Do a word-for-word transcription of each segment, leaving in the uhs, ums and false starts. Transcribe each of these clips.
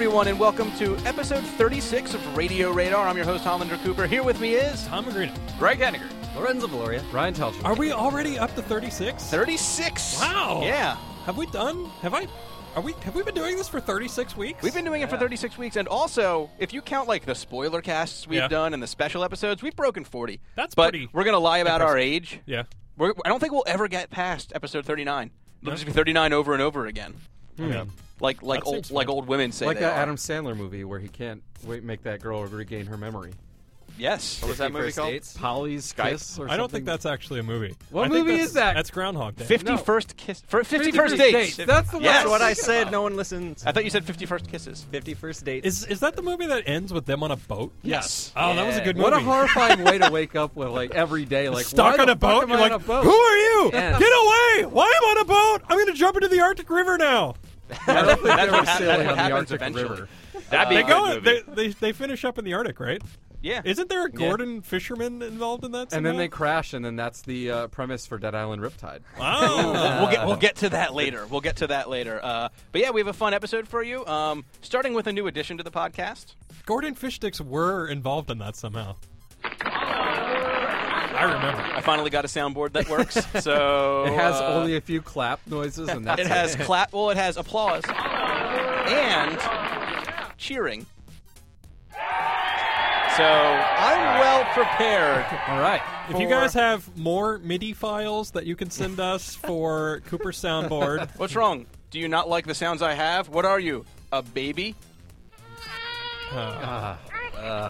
everyone, and welcome to episode thirty-six of Radio Radar. I'm your host, Hollander Cooper. Here with me is... Tom Magrino. Greg Henniger. Lorenzo Valoria. Ryan Telcher. Are we already up to thirty-six? thirty-six! Wow! Yeah. Have we done... Have I... Are we? Have we been doing this for thirty-six weeks? We've been doing it yeah. for thirty-six weeks, and also, if you count like the spoiler casts we've Yeah. done and the special episodes, we've broken forty. That's but pretty we're going to lie about our impressive. age. Yeah. We're, I don't think we'll ever get past episode thirty-nine. It'll No. just be thirty-nine over and over again. Hmm. Yeah. Like like That old seems like fun. old women say like they that are. Adam Sandler movie where he can't wait make that girl regain her memory. Yes. What was that movie called? Polly's Skype? Kiss or I don't something? think that's actually a movie. What I think movie that's- is that? That's Groundhog Day. fifty-first kiss for fifty-first fifty-first dates. dates. That's the one Yes. That's what I thinking said. about. No one listens. I thought you said fifty-first kisses. fifty-first date. Is is that the movie that ends with them on a boat? Yes. Oh, that was a good movie. What a horrifying way to wake up with like every day, like Stuck why on the a boat. fuck am You're I like, on a boat? who are you? Yeah. Get away! Why am I on a boat? I'm going to jump into the Arctic River now. I don't think they That's were what hap- sailing that's what on the happens Arctic eventually. River. That'd be They a go. good movie. They, they they finish up in the Arctic, right? Yeah. Isn't there a Gordon Fisherman involved in that? And then somehow? they crash, and then that's the uh, premise for Dead Island Riptide. Wow. We'll get we'll get to that later. We'll get to that later. Uh, but yeah, we have a fun episode for you. Um, starting with a new addition to the podcast. Gordon Fish Sticks were involved in that somehow. I remember. I finally got a soundboard that works. So It has uh, only a few clap noises, and that's it has clap. Well, it has applause and cheering. So I'm well prepared. All right. If you for- guys have more MIDI files that you can send us for Cooper's soundboard, What's wrong? Do you not like the sounds I have? What are you? A baby? uh, Uh,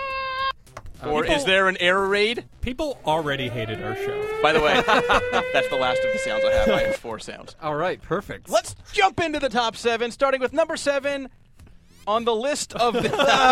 Or people- is there an air raid? people already hated our show. By the way, that's the last of the sounds I have. I have four sounds. all right. Perfect. Let's jump into the top seven, starting with number seven on the list of the.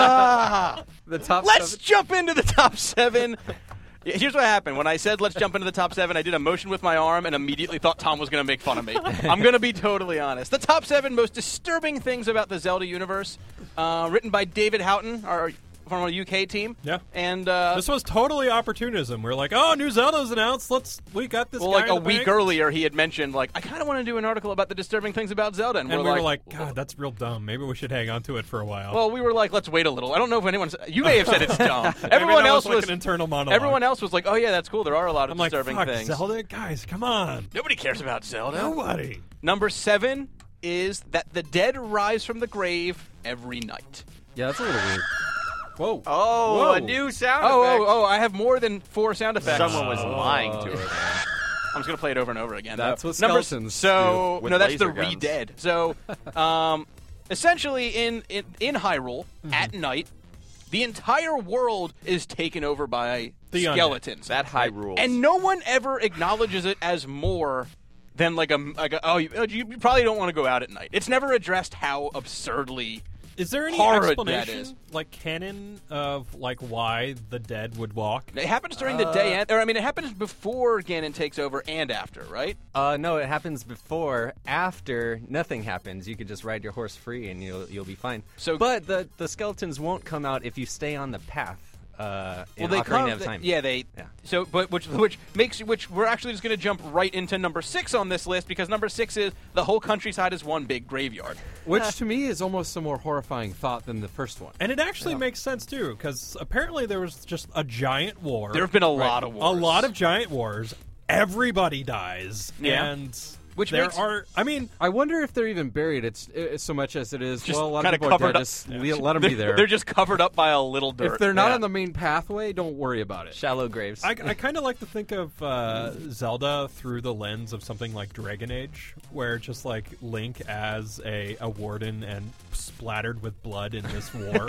the top. Let's seven. jump into the top seven. Yeah, here's what happened. When I said let's jump into the top seven, I did a motion with my arm and immediately thought Tom was going to make fun of me. I'm going to be totally honest. The top seven most disturbing things about the Zelda universe, uh, written by David Houghton, our from our U K team. Yeah. And uh, This was totally opportunism. We're like, oh, new Zelda's announced. Let's we got this. well, guy like in a the week bank. earlier, he had mentioned like I kind of want to do an article about the disturbing things about Zelda, and, and we're we were like, like, God, that's real dumb. Maybe we should hang on to it for a while. well, we were like, let's wait a little. I don't know if anyone's. You may have said it's dumb. Maybe Everyone that else was like was. an internal monologue. Everyone else was like, oh yeah, that's cool. There are a lot of I'm like, disturbing fuck, things. Zelda, guys, come on. Nobody cares about Zelda. Nobody. Number seven is that the dead rise from the grave every night. Yeah, that's a little weird. Whoa. oh, Whoa. a new sound Oh, effect. oh, oh! I have more than four sound effects. Someone was lying to her. I'm just gonna play it over and over again. That's though. what Number, skeletons So do with no, that's the laser guns. re-dead. So, um, essentially, in in, in Hyrule at night, the entire world is taken over by The undead. skeletons. That high rules. And no one ever acknowledges it as more than like a like a, oh you, you probably don't want to go out at night. It's never addressed how absurdly. Is there any horrid explanation, that is. like canon, of like why the dead would walk? It happens during the day, and, or I mean, it happens before Ganon takes over and after, right? Uh, no, it happens before. After, nothing happens. You can just ride your horse free, and you'll you'll be fine. So- but the the skeletons won't come out if you stay on the path. Uh, in Well, they Ocarina come. of Time. Yeah, they. Yeah. So, but which which makes which we're actually just going to jump right into number six on this list because number six is the whole countryside is one big graveyard. Which to me is almost a more horrifying thought than the first one. And it actually makes sense too, because apparently there was just a giant war. There have been a lot of wars. a lot of giant wars. Everybody dies, Yeah. and Which there makes- are. I mean, I wonder if they're even buried. It's, it's so much as it is. Just well, a lot kinda of people are covered dead. up. Just le- let them be there. They're just covered up by a little dirt. if they're not Yeah. on the main pathway, don't worry about it. Shallow graves. I, I kind of like to think of uh, Zelda through the lens of something like Dragon Age, where just like Link as a, a warden and splattered with blood in this war.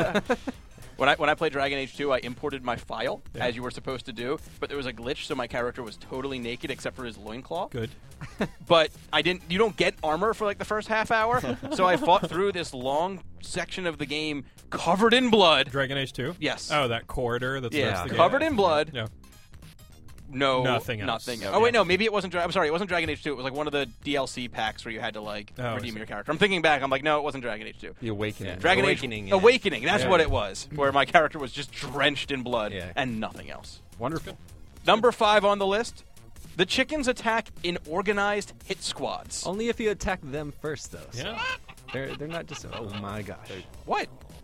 When I when I played Dragon Age two, I imported my file Yeah. as you were supposed to do, but there was a glitch, so my character was totally naked except for his loincloth. Good. But I didn't. You don't get armor for like the first half hour, so I fought through this long section of the game covered in blood. Dragon Age two? Yes. Oh, that corridor that Yeah, starts the covered game. in blood. Yeah. No, Nothing else. Nothing. Okay. Oh wait, no, maybe it wasn't. Dra- I'm sorry, it wasn't Dragon Age two. It was like one of the D L C packs where you had to like Oh, I redeem see. your character. I'm thinking back. I'm like, no, it wasn't Dragon Age two. The Awakening. Dragon Awakening, Age yeah. Awakening. That's Yeah. what it was, where my character was just drenched in blood Yeah. and nothing else. Wonderful. Number five on the list: the chickens attack in organized hit squads. Only if you attack them first, though. so- Yeah. They're they're not just. Oh my gosh. What?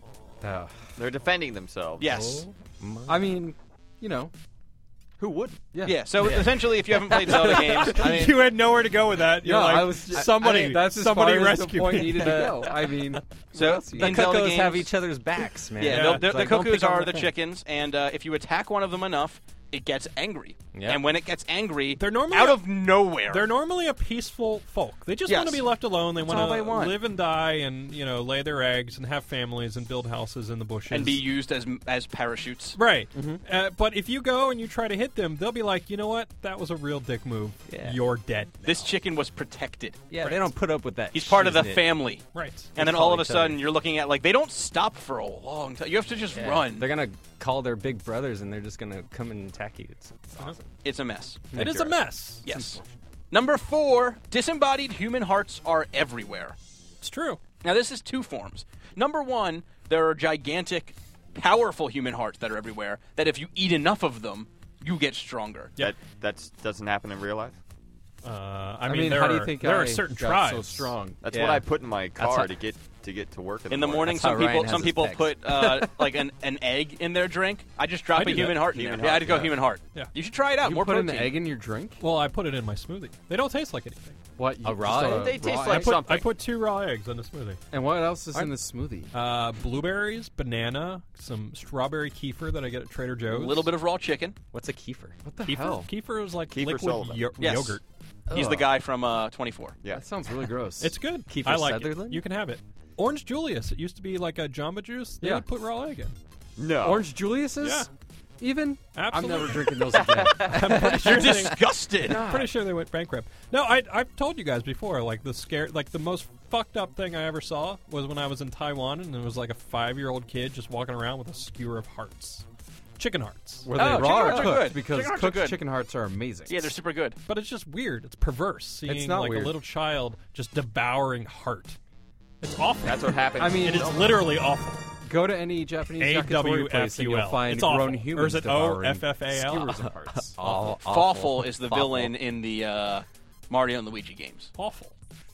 Uh, They're defending themselves. Yes. oh my- I mean, you know, Who wouldn't? yeah. Yeah. So essentially, if you haven't played Zelda games, I mean, you had nowhere to go with that. You're No, like, I was just, somebody, I mean, that's as somebody far as rescue the point me. needed to go. I mean, so else you The in got? Zelda cuckoos games, have each other's backs, man. Yeah, Yeah. they'll- It's the, the like, don't cuckoos pick on are my the thing. chickens, and uh, if you attack one of them enough, it gets angry. Yeah. And when it gets angry, They're normally out a- of nowhere. They're normally a peaceful folk. They just Yes. want to be left alone. They That's want all they to want. live and die, and you know, lay their eggs and have families and build houses in the bushes and be used as as parachutes. right. Uh, but if you go and you try to hit them, they'll be like, you know what? That was a real dick move. Yeah. You're dead. now." This chicken was protected. Yeah, they don't put up with that. He's part of the shiznit. family. Right. And then call all of a each other. sudden, you're looking at like they don't stop for a long time. You have to just Yeah. run. They're gonna call their big brothers, and they're just gonna come and attack you. It's, it's awesome. It's a mess. It is a mess. Yes. Number four, disembodied human hearts are everywhere. It's true. Now, this is two forms. Number one, there are gigantic, powerful human hearts that are everywhere, that if you eat enough of them, you get stronger. Yeah. That that's doesn't happen in real life. Uh, I, I mean, mean, there how are, do you think there I are certain got tribes so strong? That's Yeah. what I put in my car how- to get to get to work in the, In the morning, That's how some people Ryan has some his people pecs. put uh, like an, an egg in their drink. I just drop I a do human that. heart in Human there. Yeah, I had to go heart, yeah. human heart. Yeah. You should try it out. You More put protein. an egg in your drink? Well, I put it in my smoothie. They don't taste like anything. What? You A raw just egg? They taste raw like I egg? put, something. I put two raw eggs in the smoothie. And what else is I- in the smoothie? Uh, blueberries, banana, some strawberry kefir that I get at Trader A Joe's. little bit of raw chicken. What's a kefir? What the kefir. hell? Kefir is like Kiefer liquid Sullivan. yo- Yes. yogurt. He's the Ugh. guy from uh, twenty-four. Yeah. That sounds really gross. It's good. Kiefer I like Sutherland? it. You can have it. Orange Julius. It used to be like a Jamba Juice. They Yeah. would put raw egg in. No. Orange Julius's? Yeah. Even? Absolutely. I'm never drinking those again. I'm pretty sure You're they- disgusted. Pretty sure they went bankrupt. No, I I've told you guys before. Like the scare, like the most fucked up thing I ever saw was when I was in Taiwan, and there was like a five year old kid just walking around with a skewer of hearts, chicken hearts. Were Oh, they chicken raw or hearts are cooked? good. Because Chicken hearts are cooked good. chicken hearts are amazing. Yeah, they're super good. But it's just weird. It's perverse seeing not like weird. a little child just devouring heart. It's awful. That's what happens. I mean, it is literally awful. go to any Japanese A yakitori W place F and U you'll L. find It's awful. grown Or humans is it devouring O F F A L? skewers of hearts. All Fawful is the Fawful. villain in the uh, Mario and Luigi games. Awful.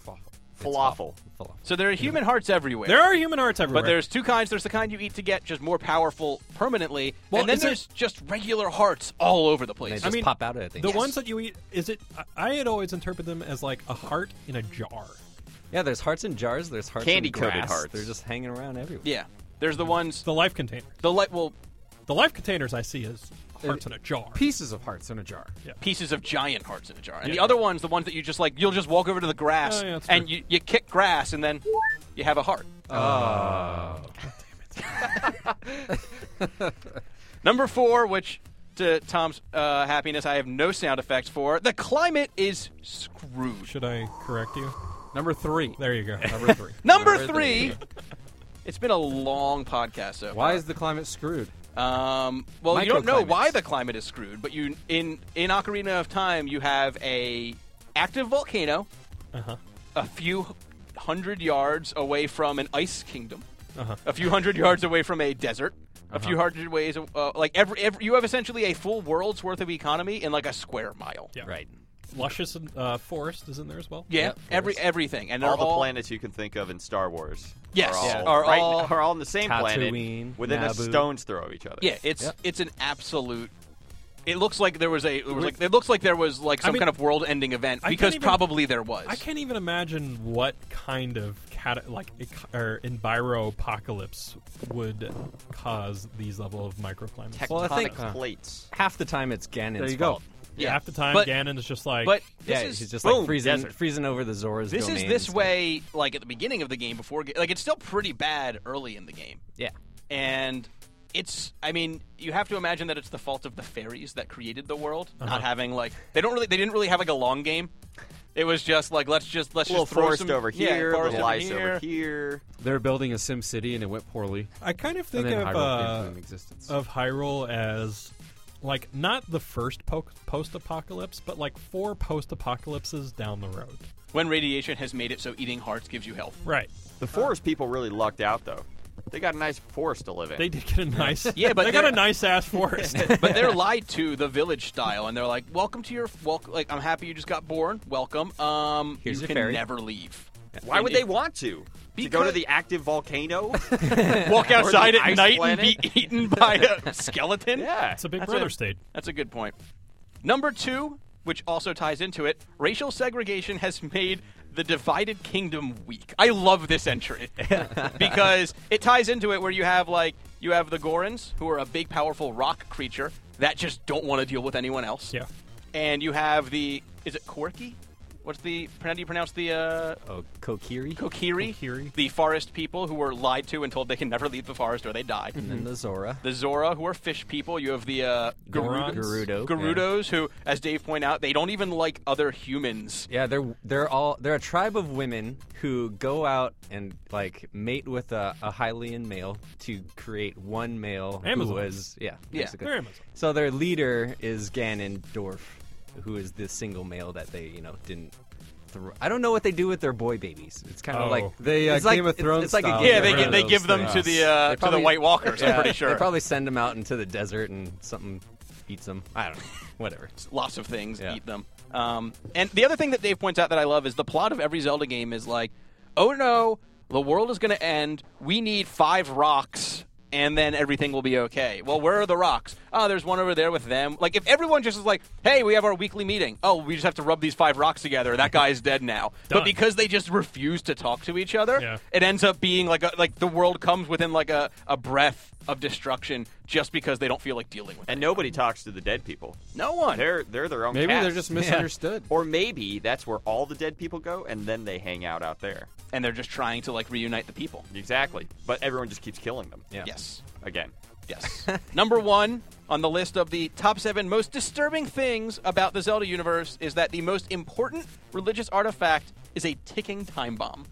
falafel. Falafel. So there are human hearts everywhere. There are human hearts everywhere. But there's two kinds. There's the kind you eat to get just more powerful permanently, Well, and then is it- there's just regular hearts all over the They place. just I mean, pop out of it. the Yes. ones that you eat. Is it? I I had always interpreted them as like a heart in a jar. Yeah, there's hearts in jars. There's hearts in Candy-coated grass. hearts. They're just hanging around everywhere. Yeah, there's the ones. The life container. The light. Well, The life containers I see as hearts in a jar. Pieces of hearts in a jar. pieces of giant hearts in a jar. And Yeah. the other ones, the ones that you just like, you'll just walk over to the grass Oh, yeah, that's and true. you, you kick grass and then you have a heart. Oh. Number four, which to Tom's uh, happiness, I have no sound effects for. The climate is screwed. Should I correct you? Number three. There you go. Number three. Number Number three. It's been a long podcast so Why far. is the climate screwed? Um, well, you don't know Microclimates. why the climate is screwed, but you in in Ocarina of Time you have a active volcano, Uh-huh. a few hundred yards away from an ice kingdom, Uh-huh. a few hundred yards away from a desert, a few hundred ways uh, like every, every you have essentially a full world's worth of economy in like a square mile. Yeah. Right. Luscious uh, forest is in there as well. Yeah, Yep, every forest. everything, and they're All the all planets you can think of in Star Wars. Yes, are all, yeah. are right, all are all on the same planet Tatooine, within a Naboo. stone's throw of each other. Yeah, it's Yep. it's an absolute. It looks like there was a. It, was like, it looks like there was like I some mean, kind of world-ending event I can't because even- probably there was. I can't even imagine what kind of cat like eco- or enviro-apocalypse would cause these level of microclimates. Tectonic Well, I think- plates. Half the time it's Ganon's There you go. fault. Yeah, Half the time, but, Ganon is just like. But this Yeah, is he's just boom, like freezing, desert. freezing over the Zora's This domain is and this stuff. way, like at the beginning of the game before, like it's still pretty bad early in the game, Yeah. and it's. I mean, you have to imagine that it's the fault of the fairies that created the world, Uh-huh. not having like they don't really they didn't really have like a long game. It was just like let's just let's A little just throw forest some, over yeah, here, forest little over ice here. over here. They're building a Sim City and it went poorly. I kind of think and then of Hyrule came uh, into existence. of Hyrule as like not the first po- post-apocalypse, but like four post-apocalypses down the road. When radiation has made it so eating hearts gives you health. Right. The forest people really lucked out, though. They got a nice forest to live in. They did get a nice. Yeah, but they got they're- a nice ass forest. But they're lied to the village style, and they're like, "Welcome to your welcome. Like, I'm happy you just got born. Welcome. Um, Here's you your can fairy." never leave. Why would And they it- want to? To Because- go to the active volcano? Walk outside the at ice night planet? and be eaten by a skeleton? Yeah. It's a Big That's Brother a- state. That's a good point. Number two, which also ties into it, racial segregation has made the divided kingdom weak. I love this entry because it ties into it where you have like you have the Gorons, who are a big, powerful rock creature that just don't want to deal with anyone else. Yeah. And you have the is it Corki? What's the how do you pronounce the uh, Oh, Kokiri. Kokiri? Kokiri. The forest people who were lied to and told they can never leave the forest or they die. And then the Zora. The Zora, who are fish people. You have the uh, Gorons. Gerudo. Gerudos, who, as Dave pointed out, they don't even like other humans. Yeah, they're they're all they're a tribe of women who go out and like mate with a, a Hylian male to create one male Amazon. who was yeah Yeah, basically. they're Amazon. So their leader is Ganondorf, who is the single male that they you know didn't. Thro- I don't know what they do with their boy babies. It's kind of Oh. like They, uh, it's like, Game of it's- Thrones It's like style. a Yeah, game they of gi- they Thrones give them thing. to the uh, They to probably- the White Walkers. I'm Yeah, pretty sure. They probably send them out into the desert and something eats them. I don't know. Whatever. Lots of things Yeah. eat them. Um, and the other thing that Dave points out that I love is the plot of every Zelda game is like, oh no, the world is going to end. We need five rocks. And then everything will be okay. Well, where are the rocks? Oh, there's one over there with them. Like, if everyone just is like, hey, we have our weekly meeting. Oh, we just have to rub these five rocks together. That guy's dead now. But Done. because they just refuse to talk to each other, Yeah. it ends up being like a, like the world comes within like a, a breath of destruction just because they don't feel like dealing with it. And nobody talks to the dead people. No one. They're they're their own Maybe caste. they're just misunderstood. Or maybe that's where all the dead people go, and then they hang out out there. And they're just trying to like reunite the people. Exactly. But everyone just keeps killing them. Yeah. Yes. Again. Yes. Number one on the list of the top seven most disturbing things about the Zelda universe is that the most important religious artifact is a ticking time bomb.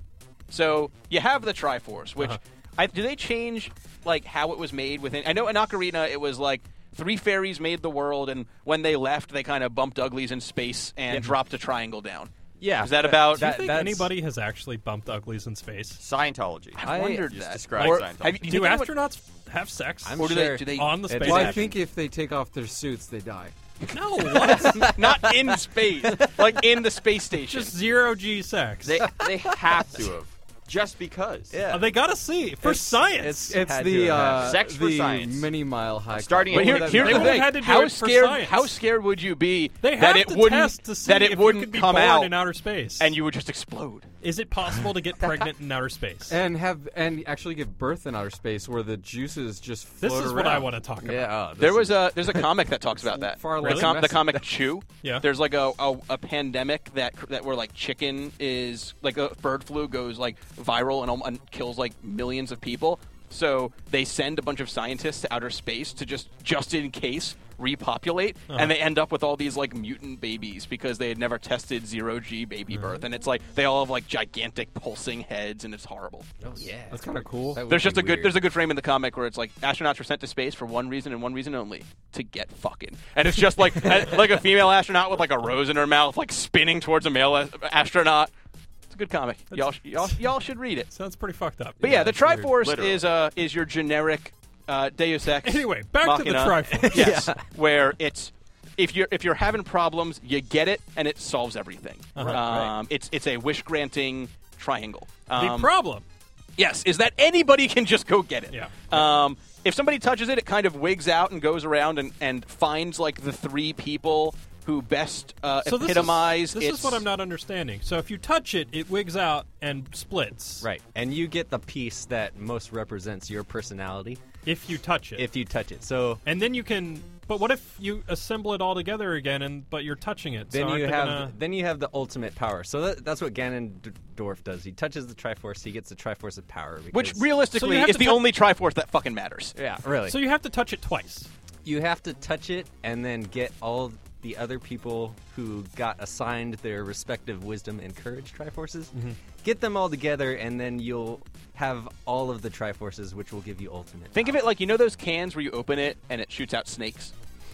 So you have the Triforce, which Uh-huh. I, do they change like how it was made within? I know in Ocarina it was like three fairies made the world, and when they left, they kind of bumped uglies in space and dropped a triangle down. Yeah. Is that about? Do you That- think that's- anybody has actually bumped uglies in space? Scientology. I've I wondered just that. described Or, Scientology. have you- do you Do think anyone- astronauts have sex? I'm or do sure. they? Do they? On the It's- space Well, I Yeah. think if they take off their suits, they die. No, what? Not in space, like in the space station. Just zero G sex. They they have to have. Just because. Yeah. Uh, they gotta see for It's- science. It's Had the to have uh, Sex for the science. mini mile high. starting But at here, What here's They the would've thing: had to do how it for scared, science. how scared would you be they that have it to wouldn't, test to see that it if wouldn't you could be come born out, in outer space, and you would just explode? is it possible to get pregnant in outer space? and have and actually give birth in outer space where the juices just float This is around. what I want to talk about. Yeah. Oh, There this was is- a there's a comic that talks about that. Far the, less com- the messy. comic Chew. Yeah. There's like a, a a pandemic that that where like chicken is like a bird flu goes like viral and, and kills like millions of people. So they send a bunch of scientists to outer space to just just in case repopulate, Uh-huh. and they end up with all these like mutant babies because they had never tested zero G baby birth, and it's like they all have like gigantic pulsing heads, and it's horrible. Oh yeah. That's kind of cool. That would There's be just a good weird. there's a good frame in the comic where it's like astronauts were sent to space for one reason and one reason only, to get fucking. And it's just like a, like a female astronaut with like a rose in her mouth, like spinning towards a male a- astronaut. It's a good comic. Y'all sh- y'all y'all should read it. Sounds pretty fucked up. But yeah, the it's weird. Triforce Literally. is uh is your generic uh, Deus Ex. Anyway, back to the Machina. Triforce. Yes, where it's if you're if you're having problems, you get it and it solves everything. Uh-huh. Um, It's it's a wish granting triangle. The Um, problem. Yes, is that anybody can just go get it. Yeah. Um, if somebody touches it, it kind of wigs out and goes around and, and finds like the three people who best uh, So this epitomize is, this its. is what I'm not understanding. So if you touch it, it wigs out and splits. Right. And you get the piece that most represents your personality If you touch it. if you touch it. So and then you can. But what if you assemble it all together again, and but you're touching it? then so aren't you they have gonna- then you have the ultimate power. So that, that's what Ganondorf does. He touches the Triforce. He gets the Triforce of power. Which because- realistically So you have is to the tou- only Triforce that fucking matters. yeah, really. So you have to touch it twice. You have to touch it and then get all the other people who got assigned their respective wisdom and courage Triforces. Mm-hmm. Get them all together, and then you'll have all of the Triforces, which will give you ultimate. Think of it like, you know those cans where you open it and it shoots out snakes?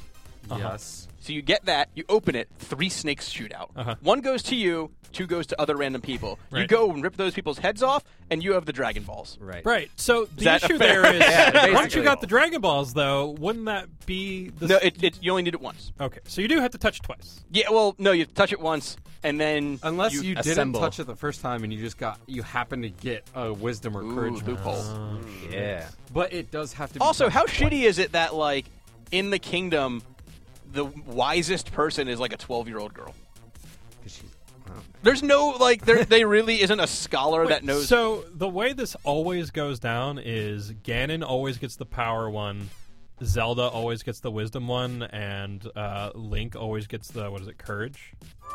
Yes. So you get that, you open it, three snakes shoot out. Uh-huh. One goes to you, two goes to other random people. You Right. go and rip those people's heads off, and you have the Dragon Balls. Right. Right. So the that issue fair? there is, Yeah, once you basically. got the Dragon Balls, though, wouldn't that be the No, it, it, you only need it once. Okay, so you do have to touch it twice. Yeah, well, no, you touch it once, and then Unless you, you, didn't assemble. touch it the first time and you just got, you happen to get a wisdom or Ooh, courage loophole. Uh, Yeah. But it does have to be Also, touched how twice. shitty is it that, like, in the kingdom, the wisest person is like a twelve-year-old girl? 'Cause she's- wow. There's no, like, there they really isn't a scholar that knows. So the way this always goes down is Ganon always gets the power one, Zelda always gets the wisdom one, and uh, Link always gets the, what is it, courage?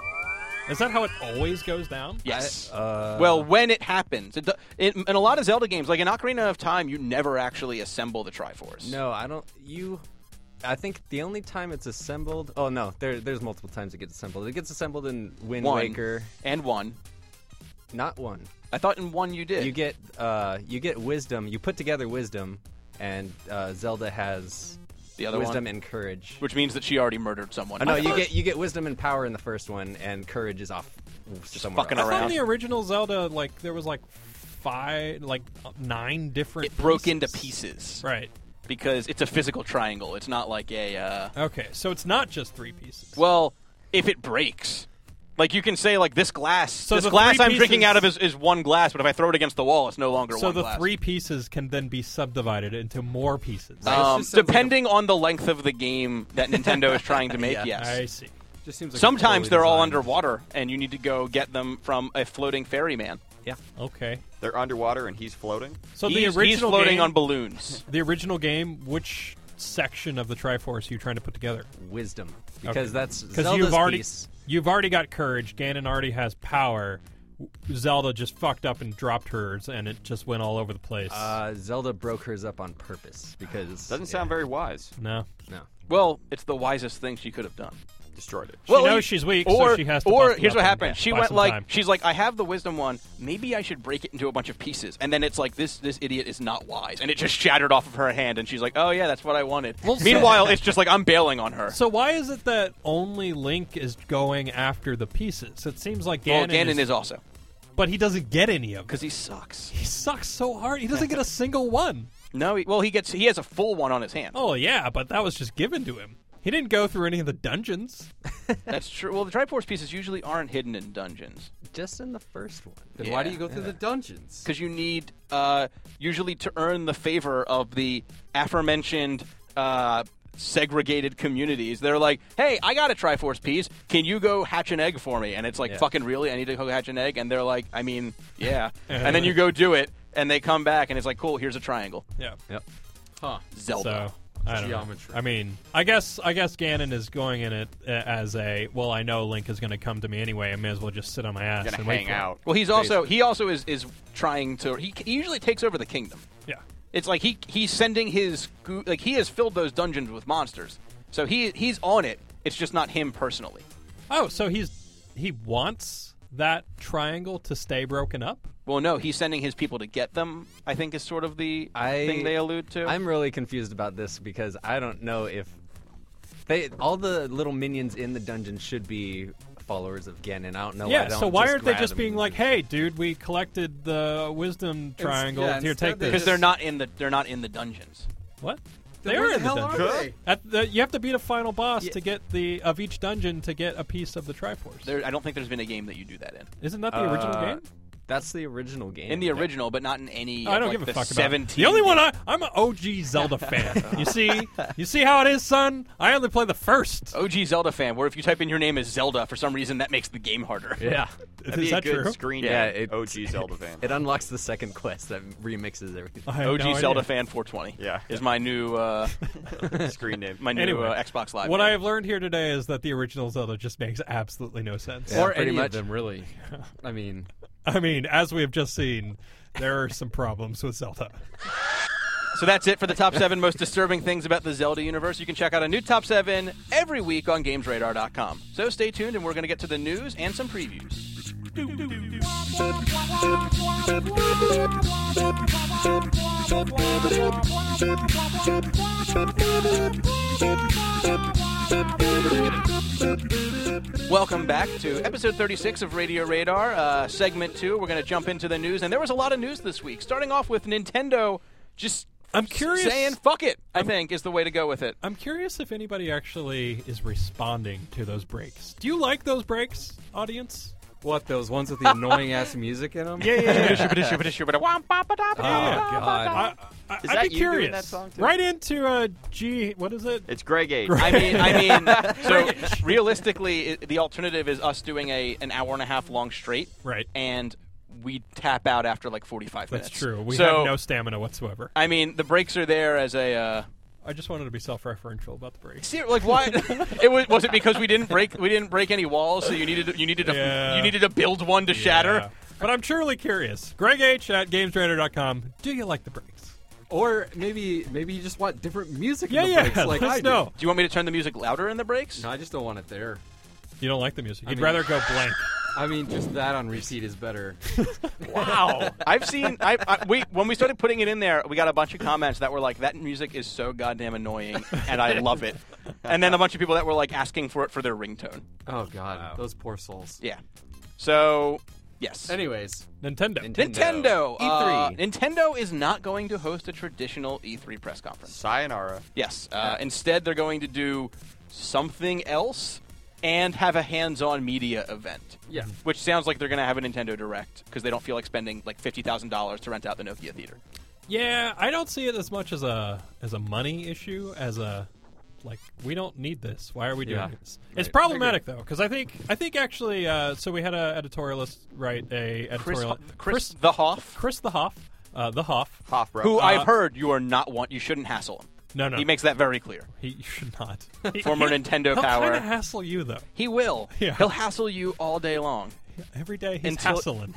Is that how it always goes down? yes. Uh, well, when it happens. It, do- in, in a lot of Zelda games, like in Ocarina of Time, you never actually assemble the Triforce. No, I don't. You. I think the only time it's assembled. Oh no, there, there's multiple times it gets assembled. It gets assembled in Wind One. Waker. And one. Not one. I thought in one you did. You get uh, you get wisdom. You put together wisdom, and uh, Zelda has the other wisdom one. and courage. Which means that she already murdered someone. Oh, no, I you thought- get you get wisdom and power in the first one, and courage is off somewhere fucking I else. thought around. in the original Zelda, like, there was, like, five, like, nine different It broke pieces. into pieces. Right. Because it's a physical triangle. It's not like a. Uh, Okay, so it's not just three pieces. well, if it breaks. Like, you can say, like, this glass. So this the glass three I'm drinking pieces- out of is, is one glass, but if I throw it against the wall, it's no longer so one the glass. three pieces can then be subdivided into more pieces. Right. Um, just sounds like depending on the length of the game that Nintendo is trying to make, Yeah. yes. I see. Just seems like Sometimes a poorly they're all designed- underwater, and you need to go get them from a floating ferryman. Okay. They're underwater and he's floating. So he's, the original he's floating game, on balloons. the original game, which section of the Triforce are you trying to put together? Wisdom, because Okay. that's Because Zelda's you've already piece. you've already got courage. Ganon already has power. Zelda just fucked up and dropped hers, and it just went all over the place. Uh, Zelda broke hers up on purpose because Doesn't sound very wise. no, no. Well, it's the wisest thing she could have done. Destroyed it. she Well, knows you- she's weak, Or, so she has to. or bust it here's up what and happened. She buy went some like, time. she's like, I have the wisdom one. Maybe I should break it into a bunch of pieces. And then it's like, this this idiot is not wise, and it just shattered off of her hand. And she's like, oh yeah, that's what I wanted. Well, so- Meanwhile, it's just like I'm bailing on her. So why is it that only Link is going after the pieces? It seems like well, Ganon, Ganon is, is also but he doesn't get any of them. because he sucks. He sucks so hard. He doesn't get a single one. No, he, well he gets he has a full one on his hand. Oh yeah, but that was just given to him. He didn't go through any of the dungeons. That's true. Well, the Triforce pieces usually aren't hidden in dungeons Just in the first one. Then why do Yeah. you go through the dungeons? because you need uh, usually to earn the favor of the aforementioned. Uh, segregated communities. They're like, hey, I got a Triforce piece. Can you go hatch an egg for me? And it's like, Yeah. fucking really? I need to go hatch an egg? And they're like, I mean, yeah. And then you go do it, and they come back, and it's like, cool, here's a triangle. Yeah. Yep. Huh. Zelda. So I don't Geometry. know. I mean, I guess I guess Ganon is going in it uh, as a well. I know Link is going to come to me anyway. I may as well just sit on my ass Gonna and wait hang for it. out. Well, he's also he also is is trying to. He, he usually takes over the kingdom. Yeah. It's like he he's sending his goo- like he has filled those dungeons with monsters. So he he's on it. It's just not him personally. Oh, so he's he wants that triangle to stay broken up? Well, no, he's sending his people to get them. I think is sort of the I- thing they allude to. I'm really confused about this because I don't know if they all the little minions in the dungeon should be followers of Ganon. I don't know. yeah. why they So don't why just aren't they grab just them being and- like, "Hey, dude, we collected the wisdom triangle. yeah, Here, instead take they this." because they're not in the they're not in the dungeons. What? Then They where are the in the hell are dungeon. they? At the, you have to beat a final boss Yeah. to get the of each dungeon to get a piece of the Triforce. There, I don't think there's been a game that you do that in. Isn't that the original Uh, game? That's the original game. In the original, but not in any. I of, don't like, give a the fuck about it. seventeen The only one games. I I'm an O G Zelda fan. You see, you see how it is, son. I only play the first. O G Zelda fan, where if you type in your name as Zelda, for some reason that makes the game harder. Yeah. That'd Is be that a good true? screen Yeah, name. it- O G Zelda fan. It unlocks the second quest that remixes everything. I have O G no Zelda idea. fan four twenty. Yeah. is my new uh, screen name. my new Anyway, uh, Xbox Live. What name. I have learned here today is that the original Zelda just makes absolutely no sense. Yeah, or pretty any much. of them, really. I mean, I mean, as we have just seen, there are some problems with Zelda. So that's it for the top seven most disturbing things about the Zelda universe. You can check out a new top seven every week on Games Radar dot com. So stay tuned, and we're going to get to the news and some previews. Welcome back to episode thirty-six of Radio Radar, uh, segment two. We're going to jump into the news, and there was a lot of news this week. Starting off with Nintendo just I'm curious. saying "fuck it," I think is the way to go with it. I'm curious if anybody actually is responding to those breaks. Do you like those breaks, audience? What, those ones with the annoying ass music in them? Yeah, yeah, yeah. Oh, I, I, Is I'd that be you curious. doing that song, too? Right into uh, G. What is it? It's Greg H. I mean, I mean, so realistically, it, the alternative is us doing a an hour and a half long straight, Right. and we tap out after like forty-five minutes. That's true. We so, have no stamina whatsoever. I mean, the breaks are there as a. Uh, I just wanted to be self-referential about the breaks. See, like why? it was was it because we didn't break we didn't break any walls, so you needed to, you needed to Yeah. you needed to build one to shatter. Yeah. But I'm truly curious. Greg H at GamesRadar dot com. Do you like the breaks? Or maybe maybe you just want different music Yeah, in the yeah. breaks like Let's I do. know. Do you want me to turn the music louder in the breaks? No, I just don't want it there. You don't like the music. You'd mean- rather go blank. I mean, just that on repeat is better. Wow. I've seen I, I we when we started putting it in there, we got a bunch of comments that were like, "That music is so goddamn annoying, and I love it." And then a bunch of people that were like asking for it for their ringtone. Oh, God. Those poor souls. Yeah. So yes. Anyways, Nintendo. Nintendo. E Uh, three. Nintendo is not going to host a traditional E three press conference. Sayonara. Yes. Uh, instead, they're going to do something else and have a hands-on media event. yeah. Which sounds like they're going to have a Nintendo Direct because they don't feel like spending like fifty thousand dollars to rent out the Nokia Theater. Yeah, I don't see it as much as a as a money issue as a like we don't need this. Why are we doing Yeah. this? It's Right. problematic though because I think I think actually uh, so we had a editorialist write a Chris, editorial Chris, the Hoff, Chris the Hoff uh, the Hoff Hofbro. who Uh, I've heard you are not want. You shouldn't hassle him. no no He makes that very clear. he you should not He- Former he- Nintendo he'll power. kind of hassle you though He will. Yeah. He'll hassle you all day long. every day he's Until- hassling.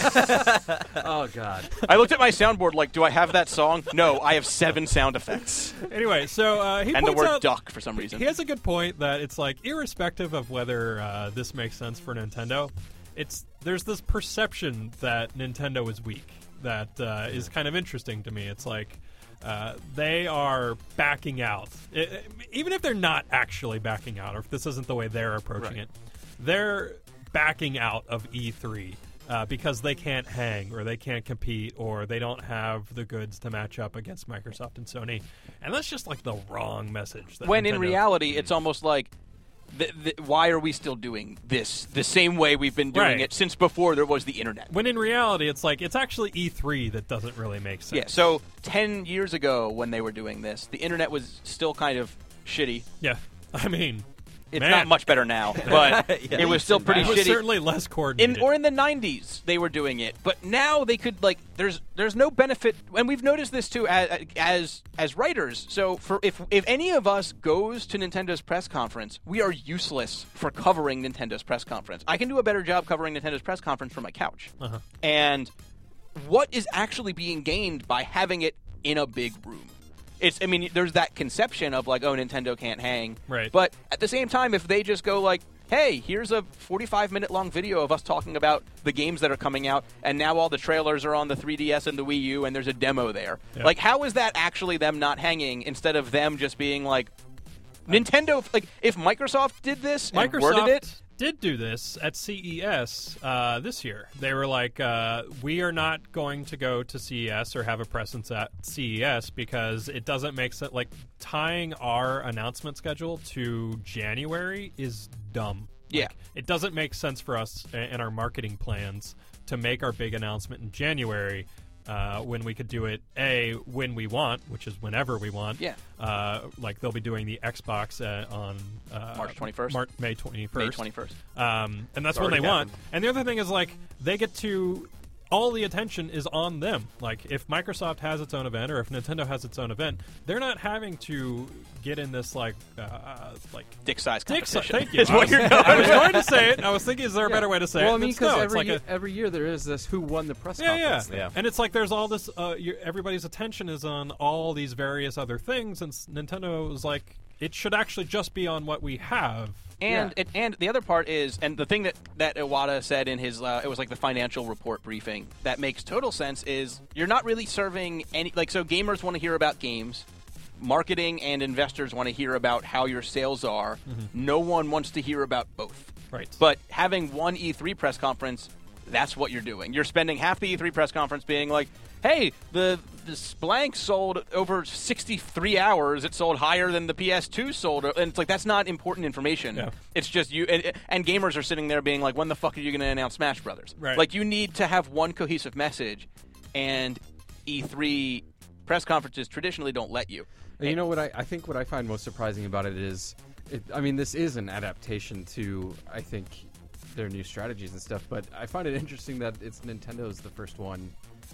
Oh, God. I looked at my soundboard like, do I have that song? No, I have seven sound effects. Anyway, so uh, he And the points word out, duck for some reason. He has a good point that it's like irrespective of whether uh, this makes sense for Nintendo, it's there's this perception that Nintendo is weak that uh, is kind of interesting to me. It's like uh, they are backing out, I- I- even if they're not actually backing out, or if this isn't the way they're approaching Right. it, they're backing out of E three. Uh, because they can't hang, or they can't compete, or they don't have the goods to match up against Microsoft and Sony, and that's just like the wrong message. That When in Nintendo- reality, it's almost like, th- th- why are we still doing this the same way we've been doing Right. it since before there was the internet? when in reality, it's like it's actually E three that doesn't really make sense. Yeah, so ten years ago when they were doing this, the internet was still kind of shitty. yeah, I mean, It's man, not much better now, but it was still pretty It was shitty. certainly less coordinated. In, or in the nineties, they were doing it, but now they could like. There's there's no benefit, and we've noticed this too as as, as writers. So for if if any of us goes to Nintendo's press conference, we are useless for covering Nintendo's press conference. I can do a better job covering Nintendo's press conference from my couch. Uh-huh. And what is actually being gained by having it in a big room? It's, I mean, there's that conception of like, oh, Nintendo can't hang. Right. But at the same time, if they just go like, hey, here's a forty-five minute long video of us talking about the games that are coming out, and now all the trailers are on the three D S and the Wii U, and there's a demo there. Yeah. Like, how is that actually them not hanging instead of them just being like, Nintendo, like, if Microsoft did this and worded Microsoft it, did do this at C E S uh, this year. They were like, uh, we are not going to go to C E S or have a presence at C E S because it doesn't make sense. Like, tying our announcement schedule to January is dumb. Yeah. Like, it doesn't make sense for us in our marketing plans to make our big announcement in January uh, when we could do it, A, when we want, which is whenever we want. Yeah. Uh, like, they'll be doing the Xbox uh, on uh, March twenty-first? Mar- May twenty-first. May twenty-first. Um, and that's It's when they already want. happened. And the other thing is, like, they get to. All the attention is on them. Like, if Microsoft has its own event or if Nintendo has its own event, they're not having to get in this, like, uh, like. Dick size Dick si- competition. Thank you. Is what you're going I was with. going to say it. I was thinking, is there a better way to say well, it? I mean, It's no, because it's every, like year, a- every year there is this who won the press Yeah, yeah. conference. thing. Yeah. And it's like there's all this, uh, you everybody's attention is on all these various other things, and s- Nintendo is like, it should actually just be on what we have. And it, and the other part is, and the thing that, that Iwata said in his, uh, it was like the financial report briefing that makes total sense is you're not really serving any, like, so gamers want to hear about games. marketing and investors want to hear about how your sales are. Mm-hmm. No one wants to hear about both. Right. But having one E three press conference, that's what you're doing. You're spending half the E three press conference being like, hey, the this blank sold over sixty-three hours. It sold higher than the P S two sold. And it's like, that's not important information. Yeah. It's just you. And, and gamers are sitting there being like, when the fuck are you going to announce Smash Brothers? Right. Like, you need to have one cohesive message. And E three press conferences traditionally don't let you. And you know what I, I think what I find most surprising about it is, it, I mean, this is an adaptation to, I think, their new strategies and stuff, but I find it interesting that it's Nintendo's the first one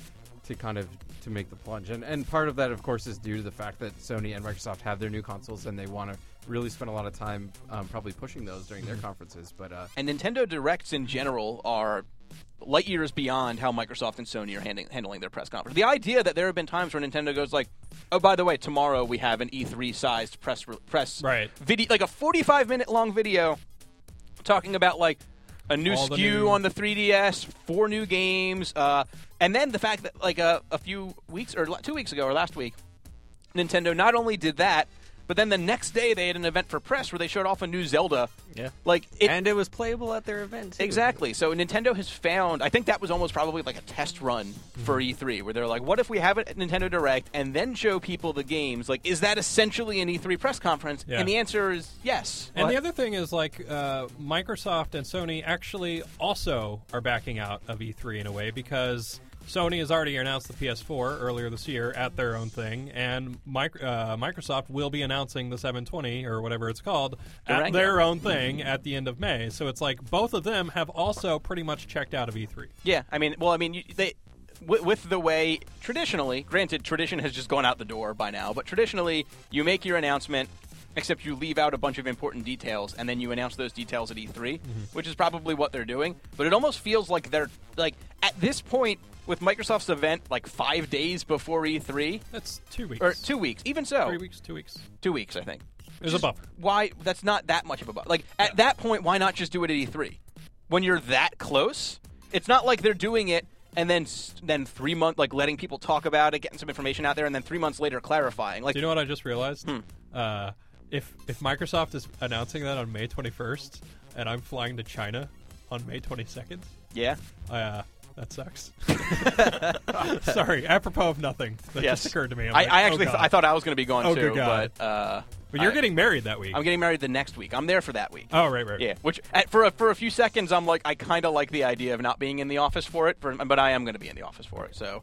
to kind of to make the plunge. And and part of that, of course, is due to the fact that Sony and Microsoft have their new consoles and they want to really spend a lot of time um, probably pushing those during their conferences. But uh, And Nintendo Directs in general are light years beyond how Microsoft and Sony are handling, handling their press conference. The idea that there have been times where Nintendo goes like, oh, by the way, tomorrow we have an E three sized press re- press Right. video, like a forty-five minute long video talking about like a new All S the K U new- on the three D S, four new games, uh, and then the fact that like a, a few weeks or two weeks ago or last week, Nintendo not only did that, but then the next day they had an event for press where they showed off a new Zelda. Yeah. Like it, And it was playable at their event, too. Exactly. So Nintendo has found, I think that was almost probably like a test run for E three, where they're like, what if we have it at Nintendo Direct and then show people the games? Like, is that essentially an E three press conference? Yeah. And the answer is yes. And What? the other thing is, like, uh, Microsoft and Sony actually also are backing out of E three in a way, because Sony has already announced the P S four earlier this year at their own thing, and mic- uh, Microsoft will be announcing the seven twenty, or whatever it's called, at Durango. their own thing at the end of May. So it's like both of them have also pretty much checked out of E three. Yeah, I mean, well, I mean, you, they with, with the way traditionally, granted, tradition has just gone out the door by now, but traditionally, you make your announcement, except you leave out a bunch of important details, and then you announce those details at E three, mm-hmm. which is probably what they're doing. But it almost feels like they're like at this point with Microsoft's event, like five days before E three, That's two weeks. or two weeks, even so, Three weeks, two weeks. two weeks, I think. There's a buffer. Why? That's not that much of a buffer. Like at that point, why not just do it at E three? When you're that close, it's not like they're doing it and then then three months, like letting people talk about it, getting some information out there, and then three months later clarifying. Like, Do you know what I just realized? Hmm. Uh, if if Microsoft is announcing that on May twenty-first, and I'm flying to China on May twenty-second, yeah, uh, that sucks. Sorry, apropos of nothing. That yes, just occurred to me. I'm I, like, I actually oh th- God. I thought I was going to be gone Oh, too, good God. but uh, But you're I- getting married that week. I'm getting married the next week. I'm there for that week. oh, right, right. Yeah, which at, for a, for a few seconds I'm like I kind of like the idea of not being in the office for it, for, but I am going to be in the office for it. So,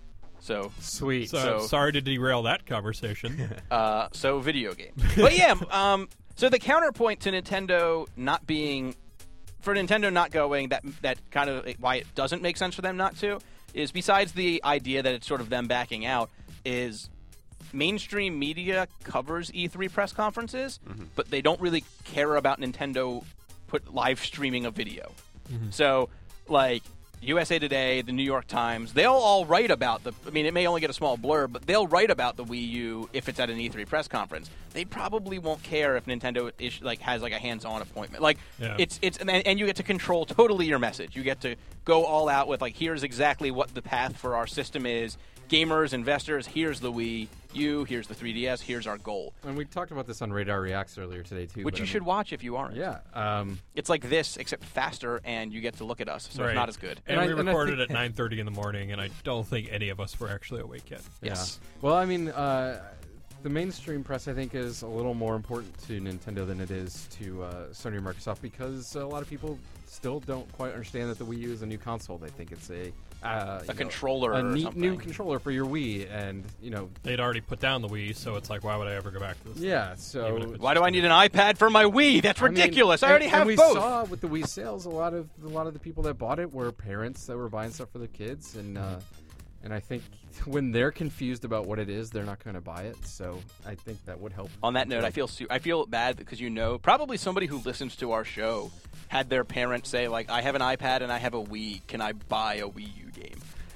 so sweet. So, So- sorry to derail that conversation. Uh, so video game. But yeah, um, so the counterpoint to Nintendo not being, for Nintendo not going, that that kind of why it doesn't make sense for them not to, is besides the idea that it's sort of them backing out, is mainstream media covers E three press conferences, Mm-hmm. but they don't really care about Nintendo put live streaming a video. Mm-hmm. So, like, U S A Today, the New York Times, they'll all write about the... I mean, it may only get a small blurb, but they'll write about the Wii U if it's at an E three press conference. They probably won't care if Nintendo is, like has like a hands-on appointment. Like, Yeah. it's it's and, and you get to control totally your message. You get to go all out with like, here's exactly what the path for our system is. Gamers, investors, here's the Wii U, here's the three D S, here's our goal. And we talked about this on Radar Reacts earlier today, too. Which but you I mean- should watch if you aren't. Yeah. Um, It's like this, except faster, and you get to look at us, so Right. it's not as good. And, And we I- and I recorded think- at nine thirty in the morning, and I don't think any of us were actually awake yet. Yes. Yeah. Well, I mean, uh, the mainstream press, I think, is a little more important to Nintendo than it is to uh, Sony or Microsoft, because a lot of people still don't quite understand that the Wii U is a new console. They think it's a uh, you know, controller a or neat new something. controller for your Wii, and you know, They'd already put down the Wii, so it's like, why would I ever go back to this? yeah. Even if So it's- Why do I need an iPad for my Wii? That's I mean, ridiculous. I, and- already and have we both. saw with the Wii sales, a lot of a lot of the people that bought it were parents that were buying stuff for their kids, and uh, and I think when they're confused about what it is, they're not going to buy it. So I think that would help. On that note, I feel su- I feel bad because you know probably somebody who listens to our show had their parent say like, "I have an iPad and I have a Wii. Can I buy a Wii U game?"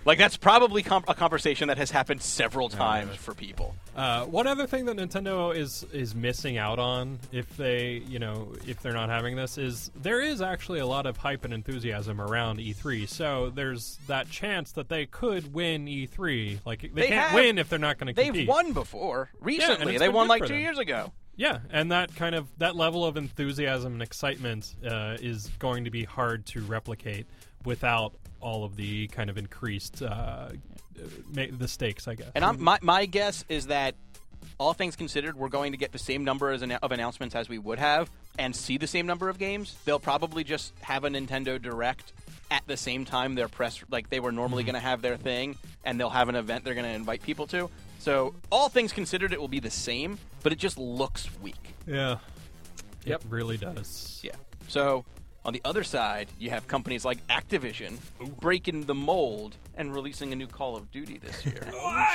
Like, that's probably com- a conversation that has happened several times for people. Uh, one other thing that Nintendo is is missing out on, if they, you know, if they're not having this, is there is actually a lot of hype and enthusiasm around E three. So there's that chance that they could win E three. Like they, They can't have- win if they're not going to compete. They've won before. Recently. it's they been won good like for two them. years ago. Yeah, and that kind of that level of enthusiasm and excitement uh, is going to be hard to replicate without all of the kind of increased uh, ma- the stakes, I guess. And I'm, my, my guess is that, all things considered, we're going to get the same number as an, of announcements as we would have and see the same number of games. They'll probably just have a Nintendo Direct at the same time their press, like they were normally Mm-hmm. going to have their thing, and they'll have an event they're going to invite people to. So, all things considered, it will be the same, but it just looks weak. Yeah. Yep. It really does. Yeah. So, on the other side, you have companies like Activision breaking the mold and releasing a new Call of Duty this year.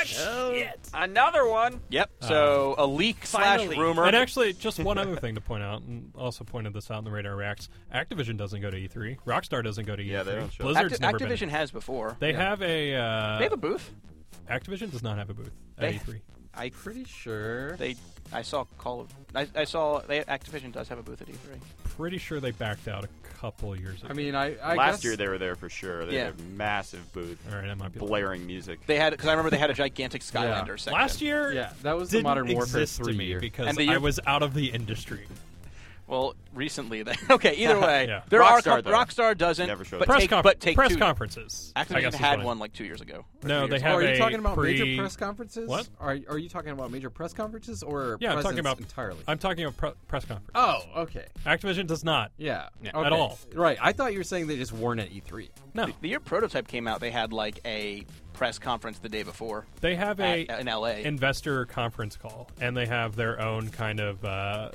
Another one. Yep. So, a leak slash Finally. rumor. And actually, just one other thing to point out, and also pointed this out in the Radar Reacts, Activision doesn't go to E three. Rockstar doesn't go to E three. Yeah, they don't show up. Blizzard's Acti- never Activision been. has before. They have a... Uh, They have a booth. Activision does not have a booth at They- E three. I Pretty sure. they I saw Call of I, I saw they Activision does have a booth at E three. Pretty sure they backed out a couple years ago. I mean, I, I Last guess year they were there for sure. They Yeah. had a massive booth, All right, that might be blaring music. They had because I remember they had a gigantic Skylander section. Last year, Yeah, that was the didn't Modern Warfare exist three to me year. because And the I year- was out of the industry. Well, recently they okay. Either way, Yeah. there are Rockstar, com- though. Rockstar doesn't. Never showed but up. Press, take, conf- but take press two. conferences. I Activision guess is had what I- one like two years ago. or No, three they years have Oh, are you a talking about pre- major press conferences? What? Are are you talking about major press conferences or Yeah, I'm talking presence about entirely? I'm talking about pre- press conference. Oh, okay. Activision does not. Yeah, Yeah, okay. at all. Right. I thought you were saying they just weren't at E three. No, The year Prototype came out, they had like a press conference the day before they have a at, in L A. investor conference call, and they have their own kind of uh,